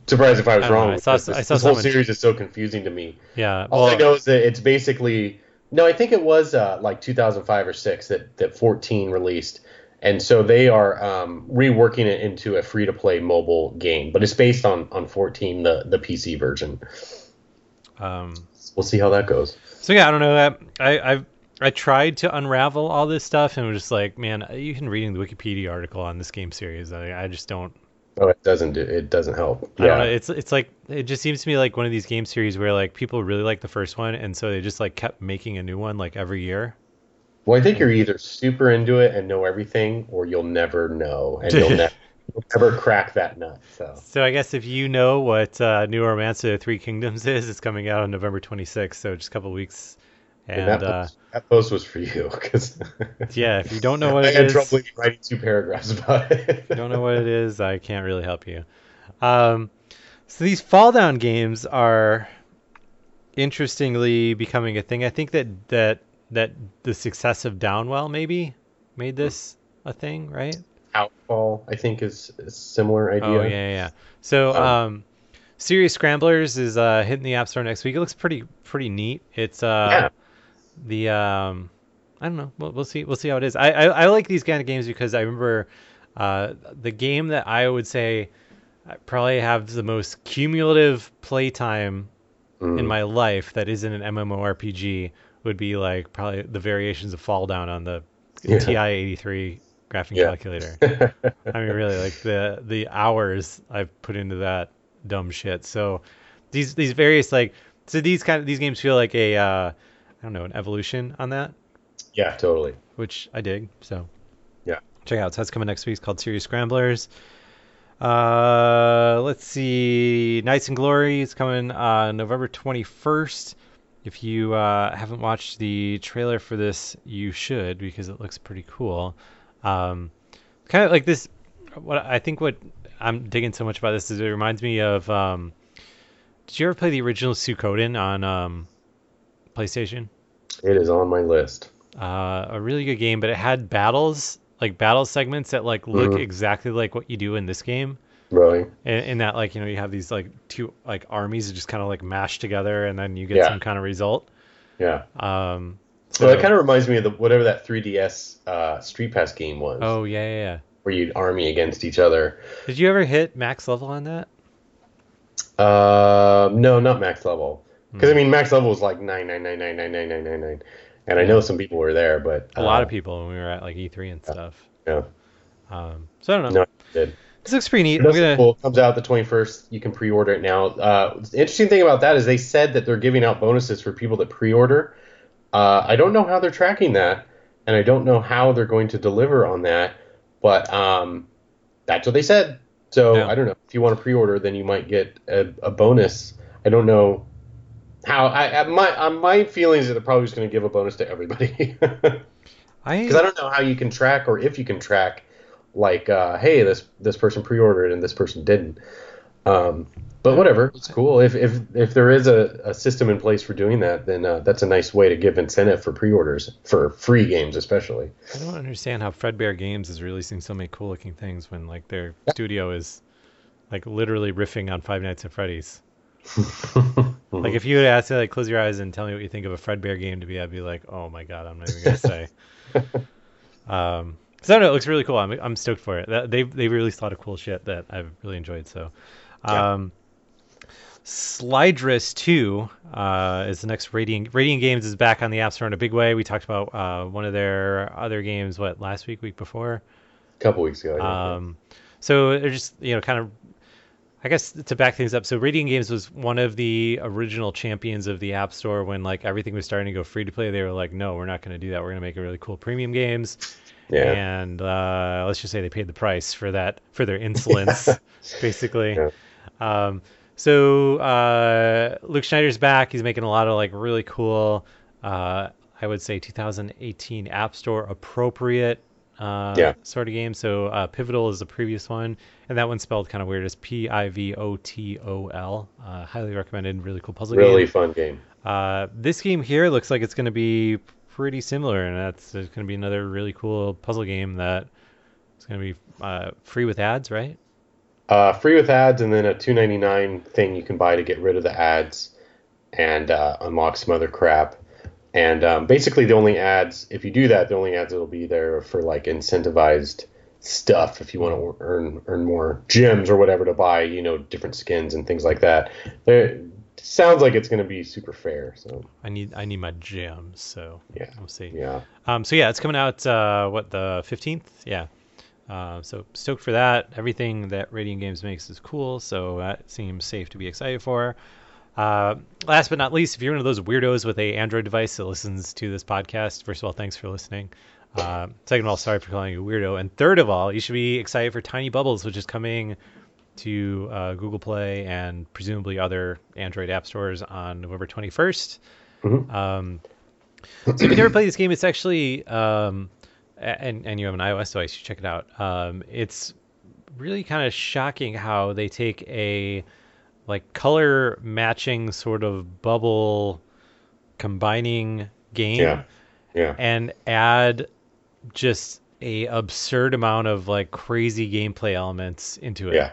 surprised if I was I don't know. wrong. I saw This whole someone. series is so confusing to me. Yeah. All I Well, know is that it's basically no. I think it was like 2005 or six that 14 released, and so they are reworking it into a free to play mobile game, but it's based on 14, the PC version. We'll see how that goes. so yeah, I don't know. I tried to unravel all this stuff and was just like, man, even reading the Wikipedia article on this game series, I just don't. Oh, it doesn't help. I don't know. Yeah. It's like it just seems to me like one of these game series where like people really like the first one, and so they just like kept making a new one like every year. Well, I think you're either super into it and know everything, or you'll never know, and you'll never crack that nut. So I guess if you know what New Romancer of the Three Kingdoms is, it's coming out on November 26th, so just a couple weeks. And that post was for you, because yeah, if you don't know what I it had is, trouble writing 2 paragraphs about it. if you don't know what it is, I can't really help you. So these fall down games are interestingly becoming a thing. I think that the success of Downwell maybe made this a thing, right? Outfall, I think, is a similar idea. Oh yeah. So Serious Scramblers is hitting the App Store next week. It looks pretty neat. It's Yeah. the I don't know. We'll see how it is. I like these kind of games because I remember the game that I would say I probably have the most cumulative playtime in my life that isn't an MMORPG would be like probably the variations of Fall Down on the TI-83 graphing calculator. I mean, really, like the hours I've put into that dumb shit. So these various like these games feel like a I don't know, an evolution on that. Yeah, totally. Which I dig. So yeah, check it out. So that's coming next week. It's called Serious Scramblers. Let's see. Knights and Glory is coming November 21st. If you haven't watched the trailer for this, you should, because it looks pretty cool. Kind of like this. What I'm digging so much about this is it reminds me of. Did you ever play the original Suikoden on PlayStation? It is on my list. A really good game, but it had battles, like battle segments that like look exactly like what you do in this game. Really? In that, like, you know, you have these like two like armies that just kind of like mash together, and then you get some kind of result. Yeah. So it kind of reminds me of whatever that 3DS Street Pass game was. Oh yeah. Where you'd army against each other. Did you ever hit max level on that? No, not max level. Because I mean, max level was like 999999999, and I know some people were there, but a lot of people when we were at like E3 and stuff. Yeah. So I don't know. No, I did. This looks pretty neat. Cool. It comes out the 21st. You can pre-order it now. The interesting thing about that is they said that they're giving out bonuses for people that pre-order. I don't know how they're tracking that, and I don't know how they're going to deliver on that, but that's what they said. So I don't know. If you want to pre-order, then you might get a bonus. I don't know how. My feeling is that they're probably just going to give a bonus to everybody. Because I don't know how you can track, or if you can track, like, hey, this person pre-ordered and this person didn't. But whatever, it's cool. If there is a system in place for doing that, then that's a nice way to give incentive for pre-orders for free games, especially. I don't understand how Fredbear Games is releasing so many cool looking things when like their studio is like literally riffing on Five Nights at Freddy's. Like if you would ask me, like, close your eyes and tell me what you think of a Fredbear game to be, I'd be like, oh my god, I'm not even gonna say. So I don't know, it looks really cool. I'm stoked for it. They've released a lot of cool shit that I've really enjoyed. So. Slidress 2 is the next Radiant Games is back on the App Store in a big way. We talked about one of their other games last week before, a couple weeks ago. So they're just, you know, kind of, I guess to back things up. So Radiant Games was one of the original champions of the App Store when like everything was starting to go free to play. They were like, no, we're not going to do that. We're going to make really cool premium games. Yeah. And let's just say they paid the price for that, for their insolence, basically. Yeah. So Luke Schneider's back. He's making a lot of like really cool, I would say 2018 App Store appropriate sort of game. So Pivotal is the previous one, and that one's spelled kind of weird. It's Pivotol. Highly recommended. Really cool puzzle game. Really fun game. This game here looks like it's going to be pretty similar, and it's going to be another really cool puzzle game that is going to be free with ads, right? Free with ads, and then a $2.99 thing you can buy to get rid of the ads and unlock some other crap. And basically, the only ads, if you do that, the only ads that'll be there for like incentivized stuff. If you want to earn more gems or whatever to buy, different skins and things like that. It sounds like it's going to be super fair. So I need my gems. So yeah, we'll see. Yeah. So yeah, it's coming out the 15th? Yeah. So stoked for that. Everything that Radiant Games makes is cool, so that seems safe to be excited for. Last but not least, if you're one of those weirdos with a Android device that listens to this podcast, first of all, thanks for listening. Second of all, sorry for calling you a weirdo. And third of all, you should be excited for Tiny Bubbles, which is coming to Google Play and presumably other Android app stores on November 21st. Mm-hmm. So if you've never played this game, it's actually... and you have an iOS device, you check it out. It's really kind of shocking how they take a like color matching sort of bubble combining game and add just a absurd amount of like crazy gameplay elements into it.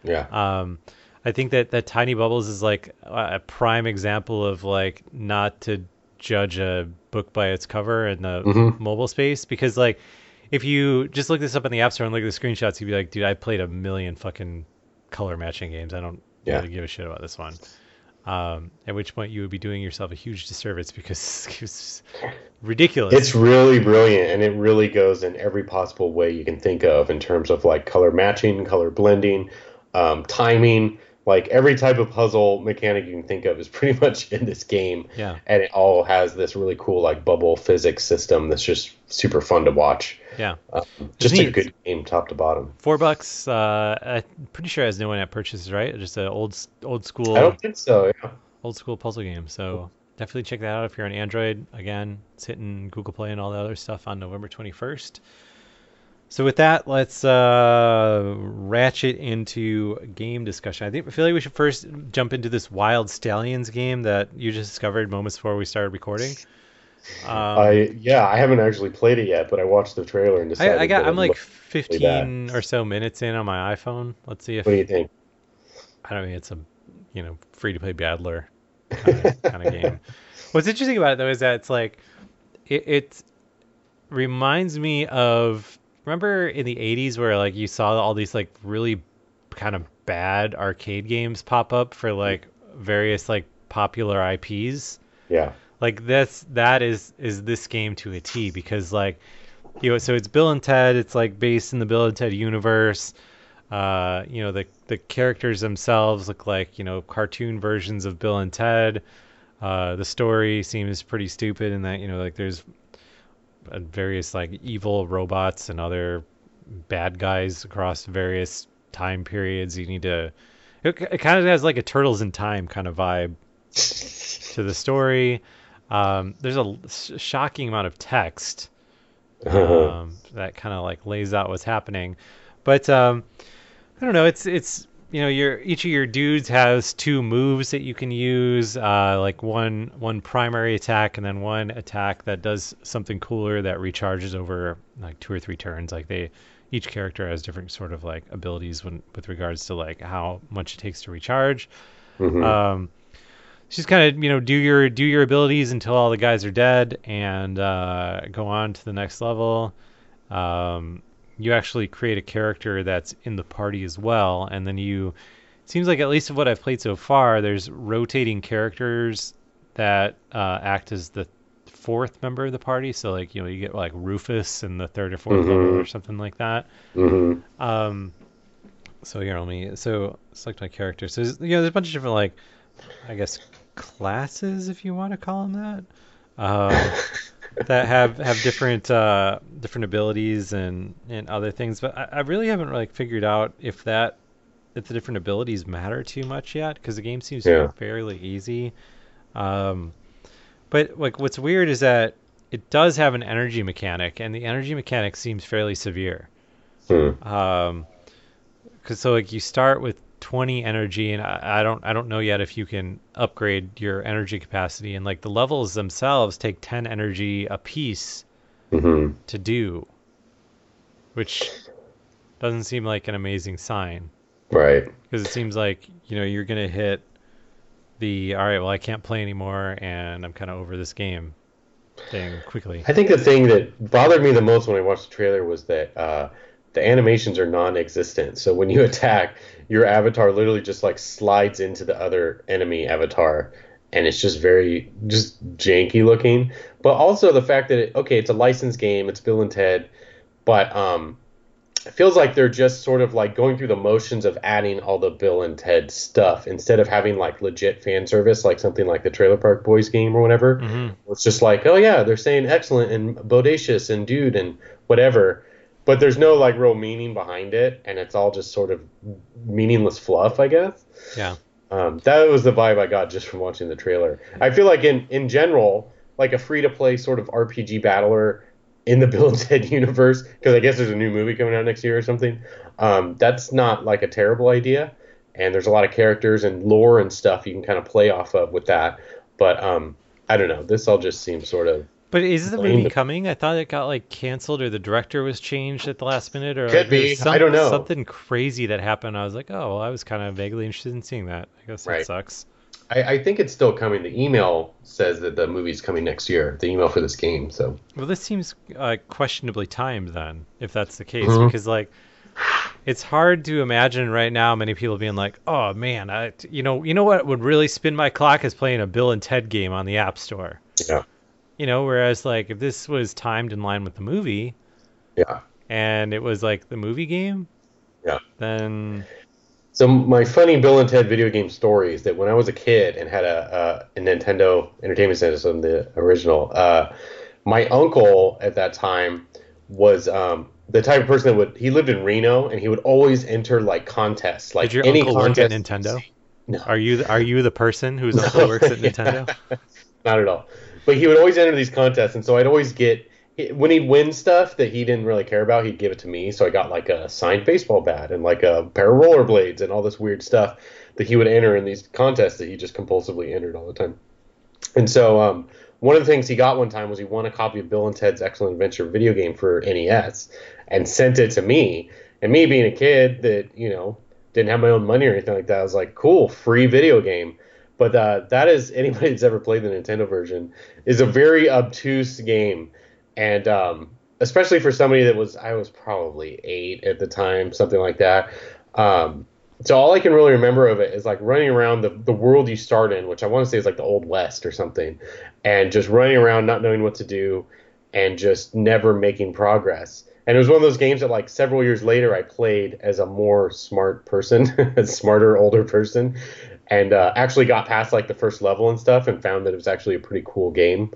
I think that Tiny Bubbles is like a prime example of like not to judge a book by its cover in the mobile space, because like if you just look this up in the App Store and look at the screenshots, you'd be like, dude, I played a million fucking color matching games. I don't really give a shit about this one. At which point you would be doing yourself a huge disservice because it's ridiculous. It's really brilliant, and it really goes in every possible way you can think of in terms of like color matching, color blending, timing. Like every type of puzzle mechanic you can think of is pretty much in this game. Yeah. And it all has this really cool like bubble physics system that's just super fun to watch. Yeah. Just a good game top to bottom. $4. I'm pretty sure it has no in-app purchases, right? Just an old school. I don't think so. Yeah. Old school puzzle game. So definitely check that out if you're on Android. Again, it's hitting Google Play and all the other stuff on November 21st. So with that, let's ratchet into game discussion. I feel like we should first jump into this Wild Stallions game that you just discovered moments before we started recording. I haven't actually played it yet, but I watched the trailer and decided. I'm like 15 or so minutes in on my iPhone. Let's see if. What do you think? I don't mean it's a free to play battler kind of game. What's interesting about it though is that it's like it reminds me of. Remember in the 80s where like you saw all these like really kind of bad arcade games pop up for like various like popular IPs? Yeah. Like that is this game to a T, because like so it's Bill and Ted, it's like based in the Bill and Ted universe. The characters themselves look like, cartoon versions of Bill and Ted. The story seems pretty stupid in that, like there's various like evil robots and other bad guys across various time periods. It kind of has like a Turtles in Time kind of vibe to the story. There's a shocking amount of text that kind of like lays out what's happening, but I don't know, it's each of your dudes has two moves that you can use, like one primary attack and then one attack that does something cooler that recharges over like 2 or 3 turns. Like each character has different sort of like abilities with regards to like how much it takes to recharge. Just kind of do your abilities until all the guys are dead and go on to the next level. You actually create a character that's in the party as well, and then it seems like, at least of what I've played so far, there's rotating characters that act as the 4th member of the party. So like you get like Rufus in the 3rd or 4th level or something like that. So here, let me select my character. So there's a bunch of different, like, I guess, classes, if you want to call them that. That have different abilities and other things, but I really haven't like figured out if the different abilities matter too much yet, because the game seems fairly easy. But like what's weird is that it does have an energy mechanic, and the energy mechanic seems fairly severe. Because so like you start with 20 energy, and I don't know yet if you can upgrade your energy capacity, and like the levels themselves take 10 energy a piece to do, which doesn't seem like an amazing sign. Right. Because it seems like, you're going to hit all right, well, I can't play anymore and I'm kind of over this game thing quickly. I think the thing that bothered me the most when I watched the trailer was that the animations are non-existent. So when you attack, your avatar literally just like slides into the other enemy avatar, and it's just very just janky looking. But also the fact that okay, it's a licensed game, it's Bill and Ted, but it feels like they're just sort of like going through the motions of adding all the Bill and Ted stuff instead of having like legit fan service, like something like the Trailer Park Boys game or whatever. Mm-hmm. It's just like, oh yeah, they're saying excellent and bodacious and dude and whatever, but there's no like real meaning behind it, and it's all just sort of meaningless fluff, I guess. Yeah. That was the vibe I got just from watching the trailer. I feel like in general, like a free to play sort of RPG battler in the Bill and Ted universe, because I guess there's a new movie coming out next year or something. That's not like a terrible idea, and there's a lot of characters and lore and stuff you can kind of play off of with that. But I don't know. This all just seems sort of. But is the movie lame. coming? I thought it got like canceled or the director was changed at the last minute or Could like, be. there's I don't know. something crazy that happened. I was like, oh, well, I was kind of vaguely interested in seeing that. I guess that Right. sucks. I think it's still coming. The email says that the movie's coming next year. The email for this game. So Well, this seems questionably timed then, if that's the case, Mhm. because like it's hard to imagine right now many people being like, "Oh man, you know what would really spin my clock is playing a Bill and Ted game on the App Store." yeah, Whereas like if this was timed in line with the movie yeah, and it was like the movie game, yeah. then So my funny Bill and Ted video game story is that when I was a kid and had a Nintendo Entertainment System, the original, my uncle at that time was the type of person that he lived in Reno, and he would always enter like contests, like did your any uncle work at contest. Nintendo? No. Are you the person whose uncle works at Yeah. Nintendo? Not at all. But he would always enter these contests, and so I'd always get when he'd win stuff that he didn't really care about, he'd give it to me. So I got like a signed baseball bat and like a pair of rollerblades and all this weird stuff that he would enter in these contests that he just compulsively entered all the time. And so one of the things he got one time was he won a copy of Bill and Ted's Excellent Adventure video game for NES and sent it to me. And me being a kid that, didn't have my own money or anything like that, I was like, cool, free video game. But that is, anybody that's ever played the Nintendo version, is a very obtuse game. And especially for somebody I was probably 8 at the time, something like that. So all I can really remember of it is like running around the world you start in, which I want to say is like the Old West or something, and just running around not knowing what to do and just never making progress. And it was one of those games that like several years later I played as a more smart person, a smarter, older person, and actually got past like the first level and stuff and found that it was actually a pretty cool game.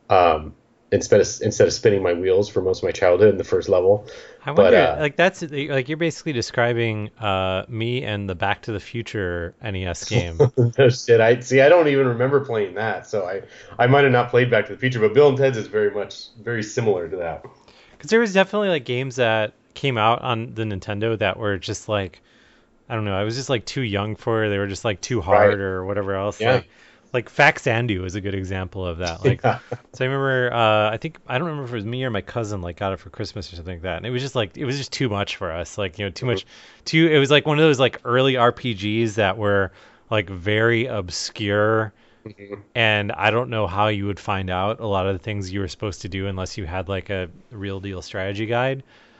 Instead of spinning my wheels for most of my childhood in the first level. I wonder, But, like that's like you're basically describing me and the Back to the Future NES game. no shit. I don't even remember playing that, so I might have not played Back to the Future. But Bill and Ted's is very similar to that. Because there was definitely like games that came out on the Nintendo that were just like, I don't know, I was just like too young for. They were just like too hard Right. or whatever else. Yeah. Like Faxandu is a good example of that. Like, Yeah. so I remember, I don't remember if it was me or my cousin like got it for Christmas or something like that, and it was just too much for us. Like, too much. It was like one of those like early RPGs that were like very obscure, Mhm. and I don't know how you would find out a lot of the things you were supposed to do unless you had like a real deal strategy guide.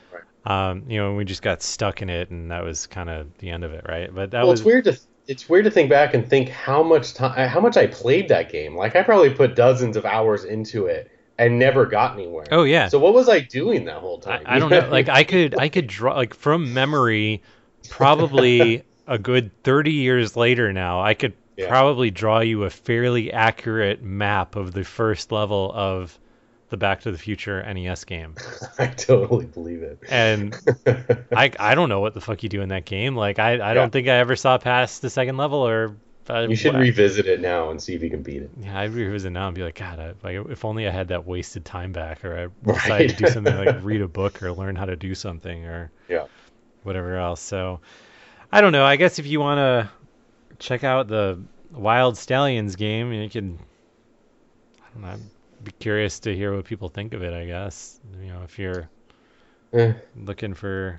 We just got stuck in it, and that was kind of the end of it, right? But that Well, was it's weird to think back and think how much I played that game. Like I probably put dozens of hours into it and never got anywhere. Oh yeah. So what was I doing that whole time? I don't know. Like I could draw like from memory, probably a good 30 years later now, I could Yeah. probably draw you a fairly accurate map of the first level of the Back to the Future NES game. I totally believe it. And I don't know what the fuck you do in that game. Like I don't think I ever saw past the second level or. You should revisit it now and see if you can beat it. Yeah, I'd revisit now and be like, God, if only I had that wasted time back, or I Right. decided to do something like read a book or learn how to do something or Yeah. whatever else. So I don't know. I guess if you want to check out the Wild Stallions game, you can. I don't know. I'd be curious to hear what people think of it. I guess if you're Eh. looking for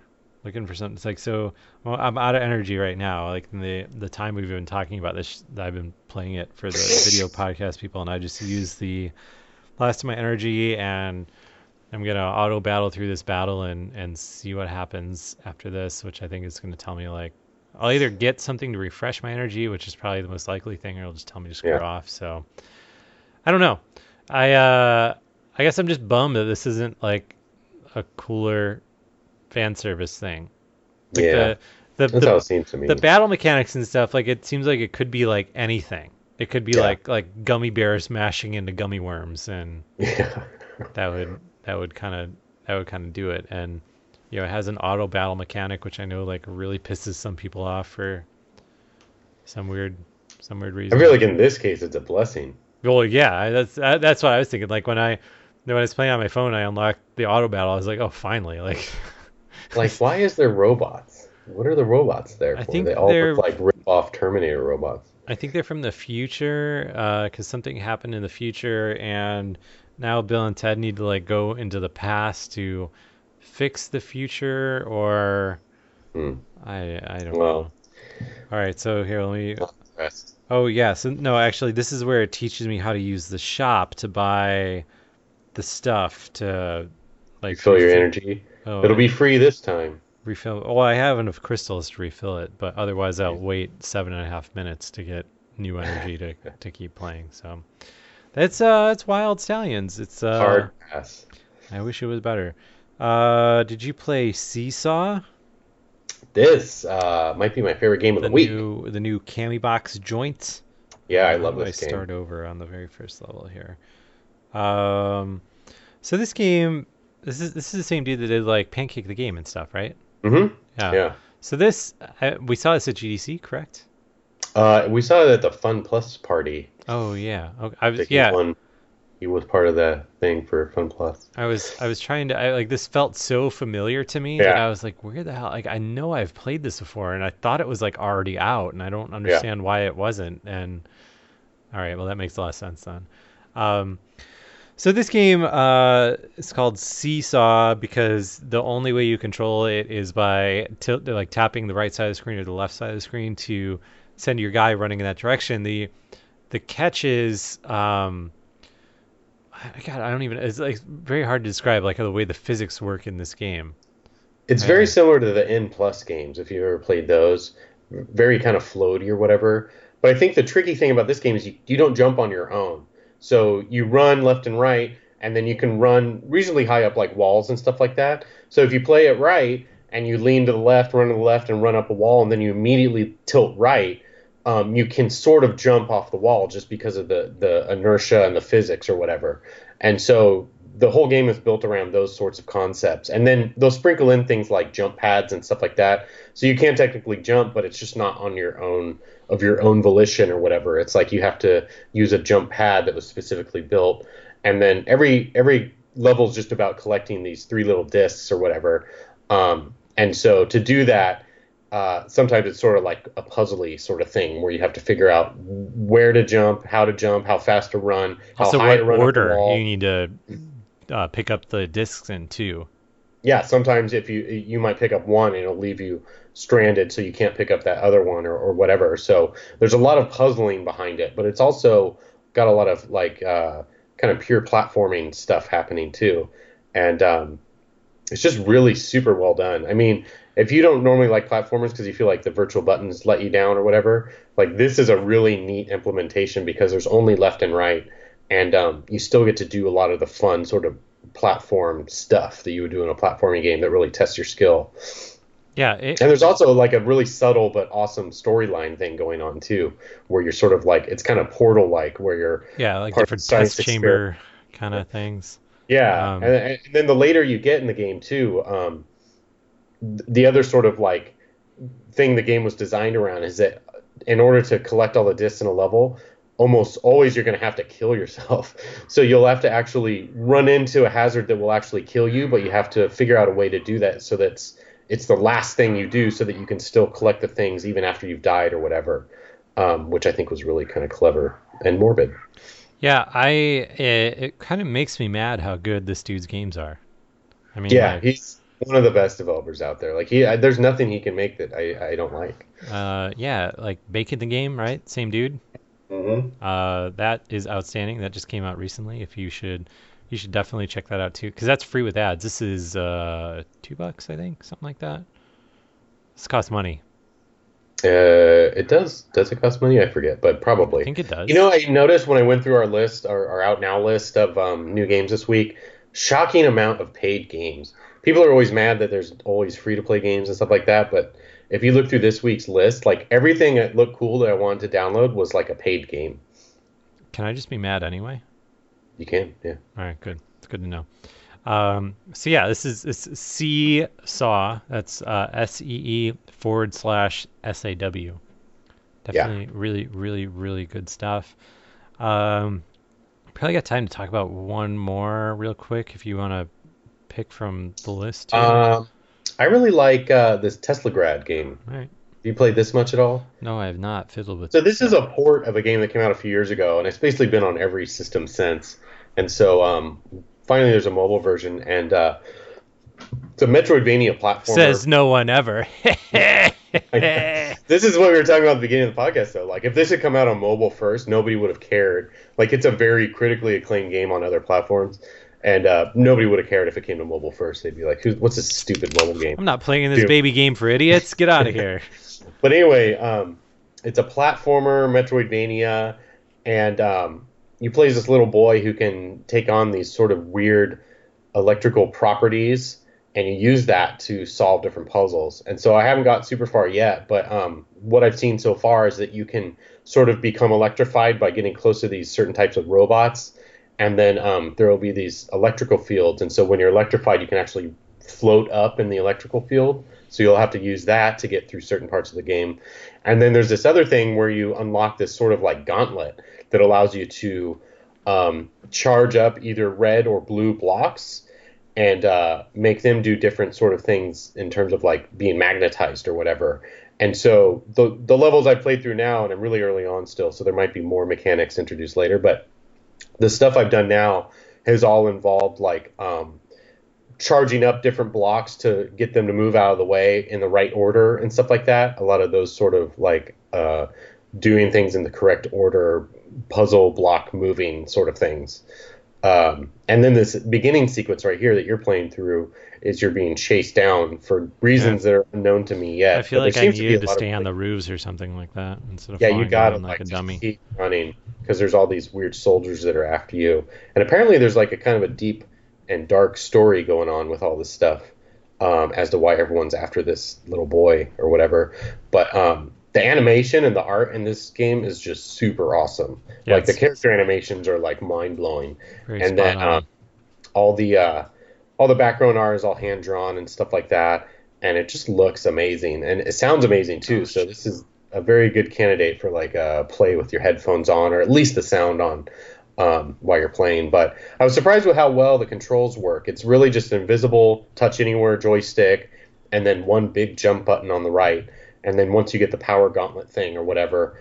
looking for something. It's like, so well, I'm out of energy right now. Like in the time we've been talking about this, I've been playing it for the video podcast people, and I just use the last of my energy, and I'm gonna auto battle through this battle and see what happens after this, which I think is gonna tell me like I'll either get something to refresh my energy, which is probably the most likely thing, or it'll just tell me to screw off. So I don't know. I guess I'm just bummed that this isn't like a cooler fan service thing. Like Yeah, that's how it seems to me. the battle mechanics and stuff, like it seems like it could be like anything. It could be like gummy bears mashing into gummy worms, and Yeah. that would kind of do it. And you know, it has an auto battle mechanic, which I know like really pisses some people off for some weird I reason. feel like in this case it's a blessing. Well, yeah, that's what I was thinking. Like when I was playing on my phone, I unlocked the auto battle. I was like, oh, finally, like. Like, why is there robots? What are the robots there for? I think They all they're- look like rip-off Terminator robots. I think they're from the future, because something happened in the future, and now Bill and Ted need to like go into the past to fix the future, or Hmm. I don't Well, know. All right, so here let me. not impressed. Oh yeah, so no, actually, this is where it teaches me how to use the shop to buy the stuff to like Fill your refill- energy. Oh, It'll be free this time. refill. Well, I have enough crystals to refill it, but otherwise I'll wait 7.5 minutes to get new energy to keep playing. So it's Wild Stallions. It's Hard pass. I wish it was better. Did you play Seesaw? This might be my favorite game of the week. The new Cami Box joint. Yeah, I love How do this I game. start over on the very first level here. So this game, this is the same dude that did like Pancake the Game and stuff, right? Mm-hmm. Yeah. Yeah. So this, we saw this at GDC, correct? We saw it at the Fun Plus party. Oh yeah. Okay. That he was part of the thing for Fun Plus. I was trying to like this felt so familiar to me that Yeah. I was like, where the hell? Like I know I've played this before, and I thought it was like already out, and I don't understand why it wasn't. And all right, well that makes a lot of sense then. So this game is called Seesaw because the only way you control it is by like tapping the right side of the screen or the left side of the screen to send your guy running in that direction. The catch is God, I don't even. It's like very hard to describe like how the way the physics work in this game. It's very similar to the N Plus games, if you've ever played those. Very kind of floaty or whatever. But I think the tricky thing about this game is you don't jump on your own. So you run left and right, and then you can run reasonably high up like walls and stuff like that. So if you play it right and you lean to the left, run to the left, and run up a wall, and then you immediately tilt right, you can sort of jump off the wall just because of the inertia and the physics or whatever. And so the whole game is built around those sorts of concepts. And then they'll sprinkle in things like jump pads and stuff like that. So you can technically jump, but it's just not on your own volition or whatever. It's like you have to use a jump pad that was specifically built. And then every level is just about collecting these 3 little discs or whatever. And so to do that, sometimes it's sort of like a puzzly sort of thing where you have to figure out where to jump, how fast to run, how Also, high what to run up the order wall. you need to pick up the discs in too. Yeah, sometimes if you might pick up one and it'll leave you stranded, so you can't pick up that other one or whatever. So there's a lot of puzzling behind it, but it's also got a lot of like kind of pure platforming stuff happening too, and it's just really super well done. I mean, if you don't normally like platformers because you feel like the virtual buttons let you down or whatever, like this is a really neat implementation because there's only left and right, and you still get to do a lot of the fun sort of platform stuff that you would do in a platforming game that really tests your skill. Yeah, And there's also like a really subtle but awesome storyline thing going on too, where you're sort of like, it's kind of Portal-like, where you're like part of different the science test chamber kind of things. Yeah, and then the later you get in the game too, the other sort of like thing the game was designed around is that in order to collect all the discs in a level, almost always you're going to have to kill yourself. So you'll have to actually run into a hazard that will actually kill you, but you have to figure out a way to do that so that it's the last thing you do so that you can still collect the things even after you've died or whatever, which I think was really kind of clever and morbid. Yeah, it kind of makes me mad how good this dude's games are. I mean, Yeah, like, he's one of the best developers out there. Like there's nothing he can make that I don't like. Yeah, like Bacon the Game, right? Same dude. Hmm. That is outstanding. That just came out recently. If you should definitely check that out too, because that's free with ads. This is $2, I think, something like that. This costs money. It does. Does it cost money? I forget, but I probably. think it You does. know, I noticed when I went through our list, our out now list of new games this week, shocking amount of paid games. People are always mad that there's always free to play games and stuff like that, but if you look through this week's list, like everything that looked cool that I wanted to download was like a paid game. Can I just be mad anyway? You can, yeah. All right, good. It's good to know. So yeah, this is Seesaw. That's SEE /SAW. Yeah. Definitely really, really, really good stuff. Um, Probably got time to talk about one more real quick if you want to pick from the list too. Um, I really like this Teslagrad game. All right. Have you played this much at all? No, I have not fiddled with So this is that. a port of a game that came out a few years ago, and it's basically been on every system since. And so finally, there's a mobile version, and it's a Metroidvania platformer. Says no one ever. This is what we were talking about at the beginning of the podcast, though. Like, if this had come out on mobile first, nobody would have cared. Like, it's a very critically acclaimed game on other platforms, and nobody would have cared if it came to mobile first. They'd be like, "What's this stupid mobile game?" I'm not playing this Dude. baby game for idiots. Get out of here. But anyway, it's a platformer, Metroidvania, and you play as this little boy who can take on these sort of weird electrical properties, and you use that to solve different puzzles. And so I haven't got super far yet, but what I've seen so far is that you can sort of become electrified by getting close to these certain types of robots, and then there will be these electrical fields. And so when you're electrified, you can actually float up in the electrical field. So you'll have to use that to get through certain parts of the game. And then there's this other thing where you unlock this sort of like gauntlet that allows you to charge up either red or blue blocks and make them do different sort of things in terms of like being magnetized or whatever. And so the levels I've played through now, and I'm really early on still, so there might be more mechanics introduced later, but the stuff I've done now has all involved like charging up different blocks to get them to move out of the way in the right order and stuff like that. A lot of those sort of like doing things in the correct order, puzzle block moving sort of things. And then this beginning sequence right here that you're playing through is you're being chased down for Yeah. reasons that are unknown to me yet. I feel But like there I seems to be needed a to lot stay of on the roofs or something like that instead of yeah, you falling gotta down like like a just dummy. keep running because there's all these weird soldiers that are after you, and apparently there's like a kind of a deep and dark story going on with all this stuff as to why everyone's after this little boy or whatever. But the animation and the art in this game is just super awesome. Yeah, Like the it's character animations are like mind blowing, very and spot then on. all the uh, all the background art is all hand drawn and stuff like that, and it just looks amazing and it sounds amazing too. So this is a very good candidate for like play with your headphones on or at least the sound on while you're playing. But I was surprised with how well the controls work. It's really just an invisible touch anywhere joystick and then one big jump button on the right. And then once you get the power gauntlet thing or whatever,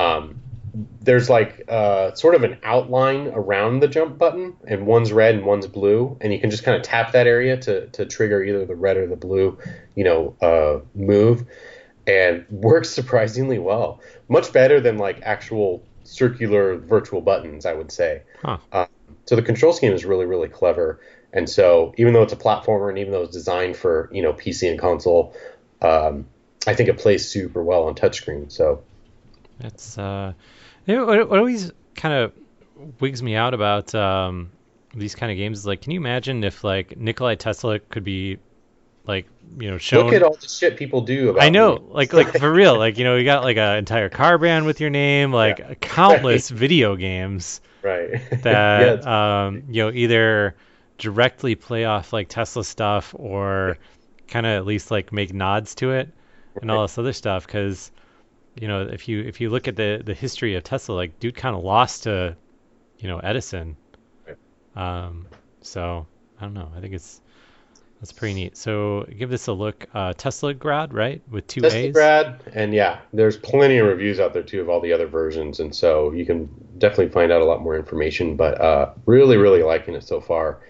there's like sort of an outline around the jump button, and one's red and one's blue, and you can just kind of tap that area to trigger either the red or the blue, move, and works surprisingly well. Much better than like actual circular virtual buttons, I would say. Huh. So the control scheme is really, really clever. And so even though it's a platformer and even though it's designed for, PC and console, I think it plays super well on touchscreen. So It's what always kind of wigs me out about these kind of games is like, can you imagine if like Nikolai Tesla could be like, shown? look at all the shit people do about I know, me. like for real, like you got like an entire car brand with your name, like Yeah. countless video games Right. that Yeah, either directly play off like Tesla stuff or kind of at least like make nods to it and all right. this other stuff. Because if you look at the history of Tesla, like dude kind of lost to Edison. Right. So I don't know. I think that's pretty neat. So give this a look. Tesla Grad, right, with two Tesla A's. grad, and yeah, there's plenty of reviews out there too of all the other versions, and so you can definitely find out a lot more information. But really, really liking it so far.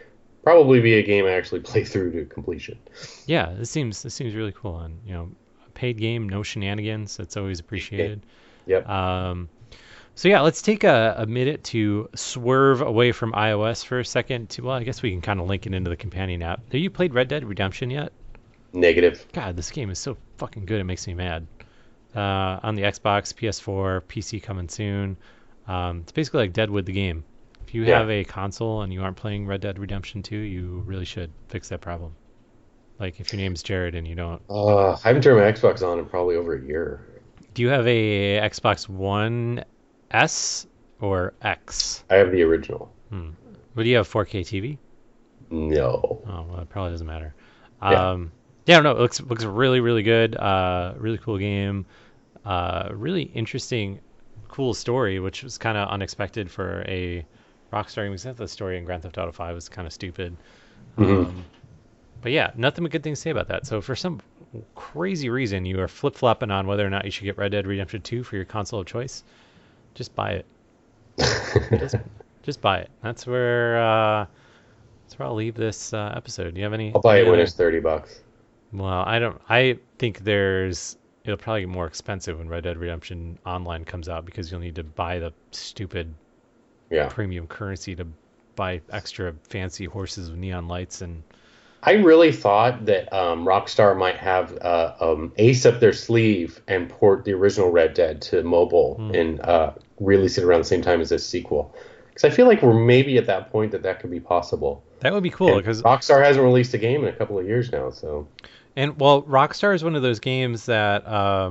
probably be a game I actually play through to completion. Yeah, this seems really cool, and a paid game, no shenanigans. That's always appreciated. Yep. So yeah, let's take a minute to swerve away from iOS for a second. Well, I guess we can kind of link it into the companion app. Have you played Red Dead Redemption yet? Negative. God, this game is so fucking good. It makes me mad. On the Xbox, PS4, PC coming soon. It's basically like Deadwood the game. If you have a console and you aren't playing Red Dead Redemption 2, you really should fix that problem. Like if your name's Jared and you don't. I haven't turned my Xbox on in probably over a year. Do you have a Xbox One S or X? I have the original. But do you have 4K TV? No. Oh, well, it probably doesn't matter. Yeah. Yeah, no, it looks really, really good. Really cool game. Really interesting, cool story, which was kind of unexpected for a Rockstar game. We said the story in Grand Theft Auto 5 was kind of stupid. But yeah, nothing but good things to say about that. So for some crazy reason, you are flip-flopping on whether or not you should get Red Dead Redemption 2 for your console of choice, just buy it. just buy it. That's where I'll leave this episode. Do you have any? I'll buy it when other- it's $30. Well, I think it'll probably get more expensive when Red Dead Redemption Online comes out because you'll need to buy the stupid Yeah. premium currency to buy extra fancy horses with neon lights and. I really thought that Rockstar might have Ace up their sleeve and port the original Red Dead to mobile and release it around the same time as this sequel. Because I feel like we're maybe at that point that could be possible. That would be cool And because Rockstar hasn't released a game in a couple of years now, so. And well, Rockstar is one of those games that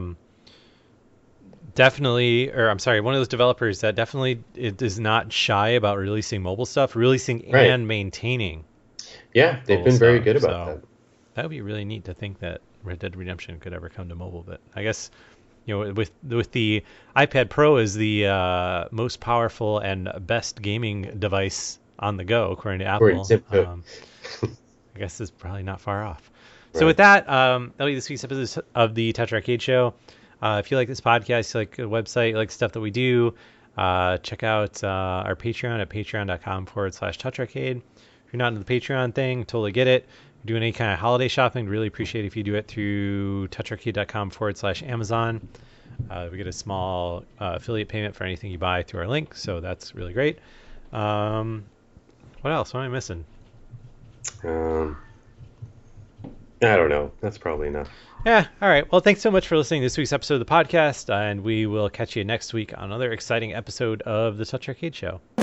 one of those developers that definitely is not shy about releasing mobile stuff, releasing and maintaining. Yeah, they've been very good about that. That would be really neat to think that Red Dead Redemption could ever come to mobile, but I guess with the iPad Pro is the most powerful and best gaming device on the go, according to Apple. I guess it's probably not far off. So with that, that'll be this week's episode of the Touch Arcade Show. If you like this podcast, you like the website, you like stuff that we do, check out our Patreon at patreon.com/toucharcade. If you're not into the Patreon thing, totally get it. If you're doing any kind of holiday shopping, really appreciate it if you do it through toucharcade.com/Amazon. We get a small affiliate payment for anything you buy through our link, so that's really great. What else? What am I missing? I don't know. That's probably enough. Yeah. All right. Well, thanks so much for listening to this week's episode of the podcast, and we will catch you next week on another exciting episode of the Touch Arcade Show.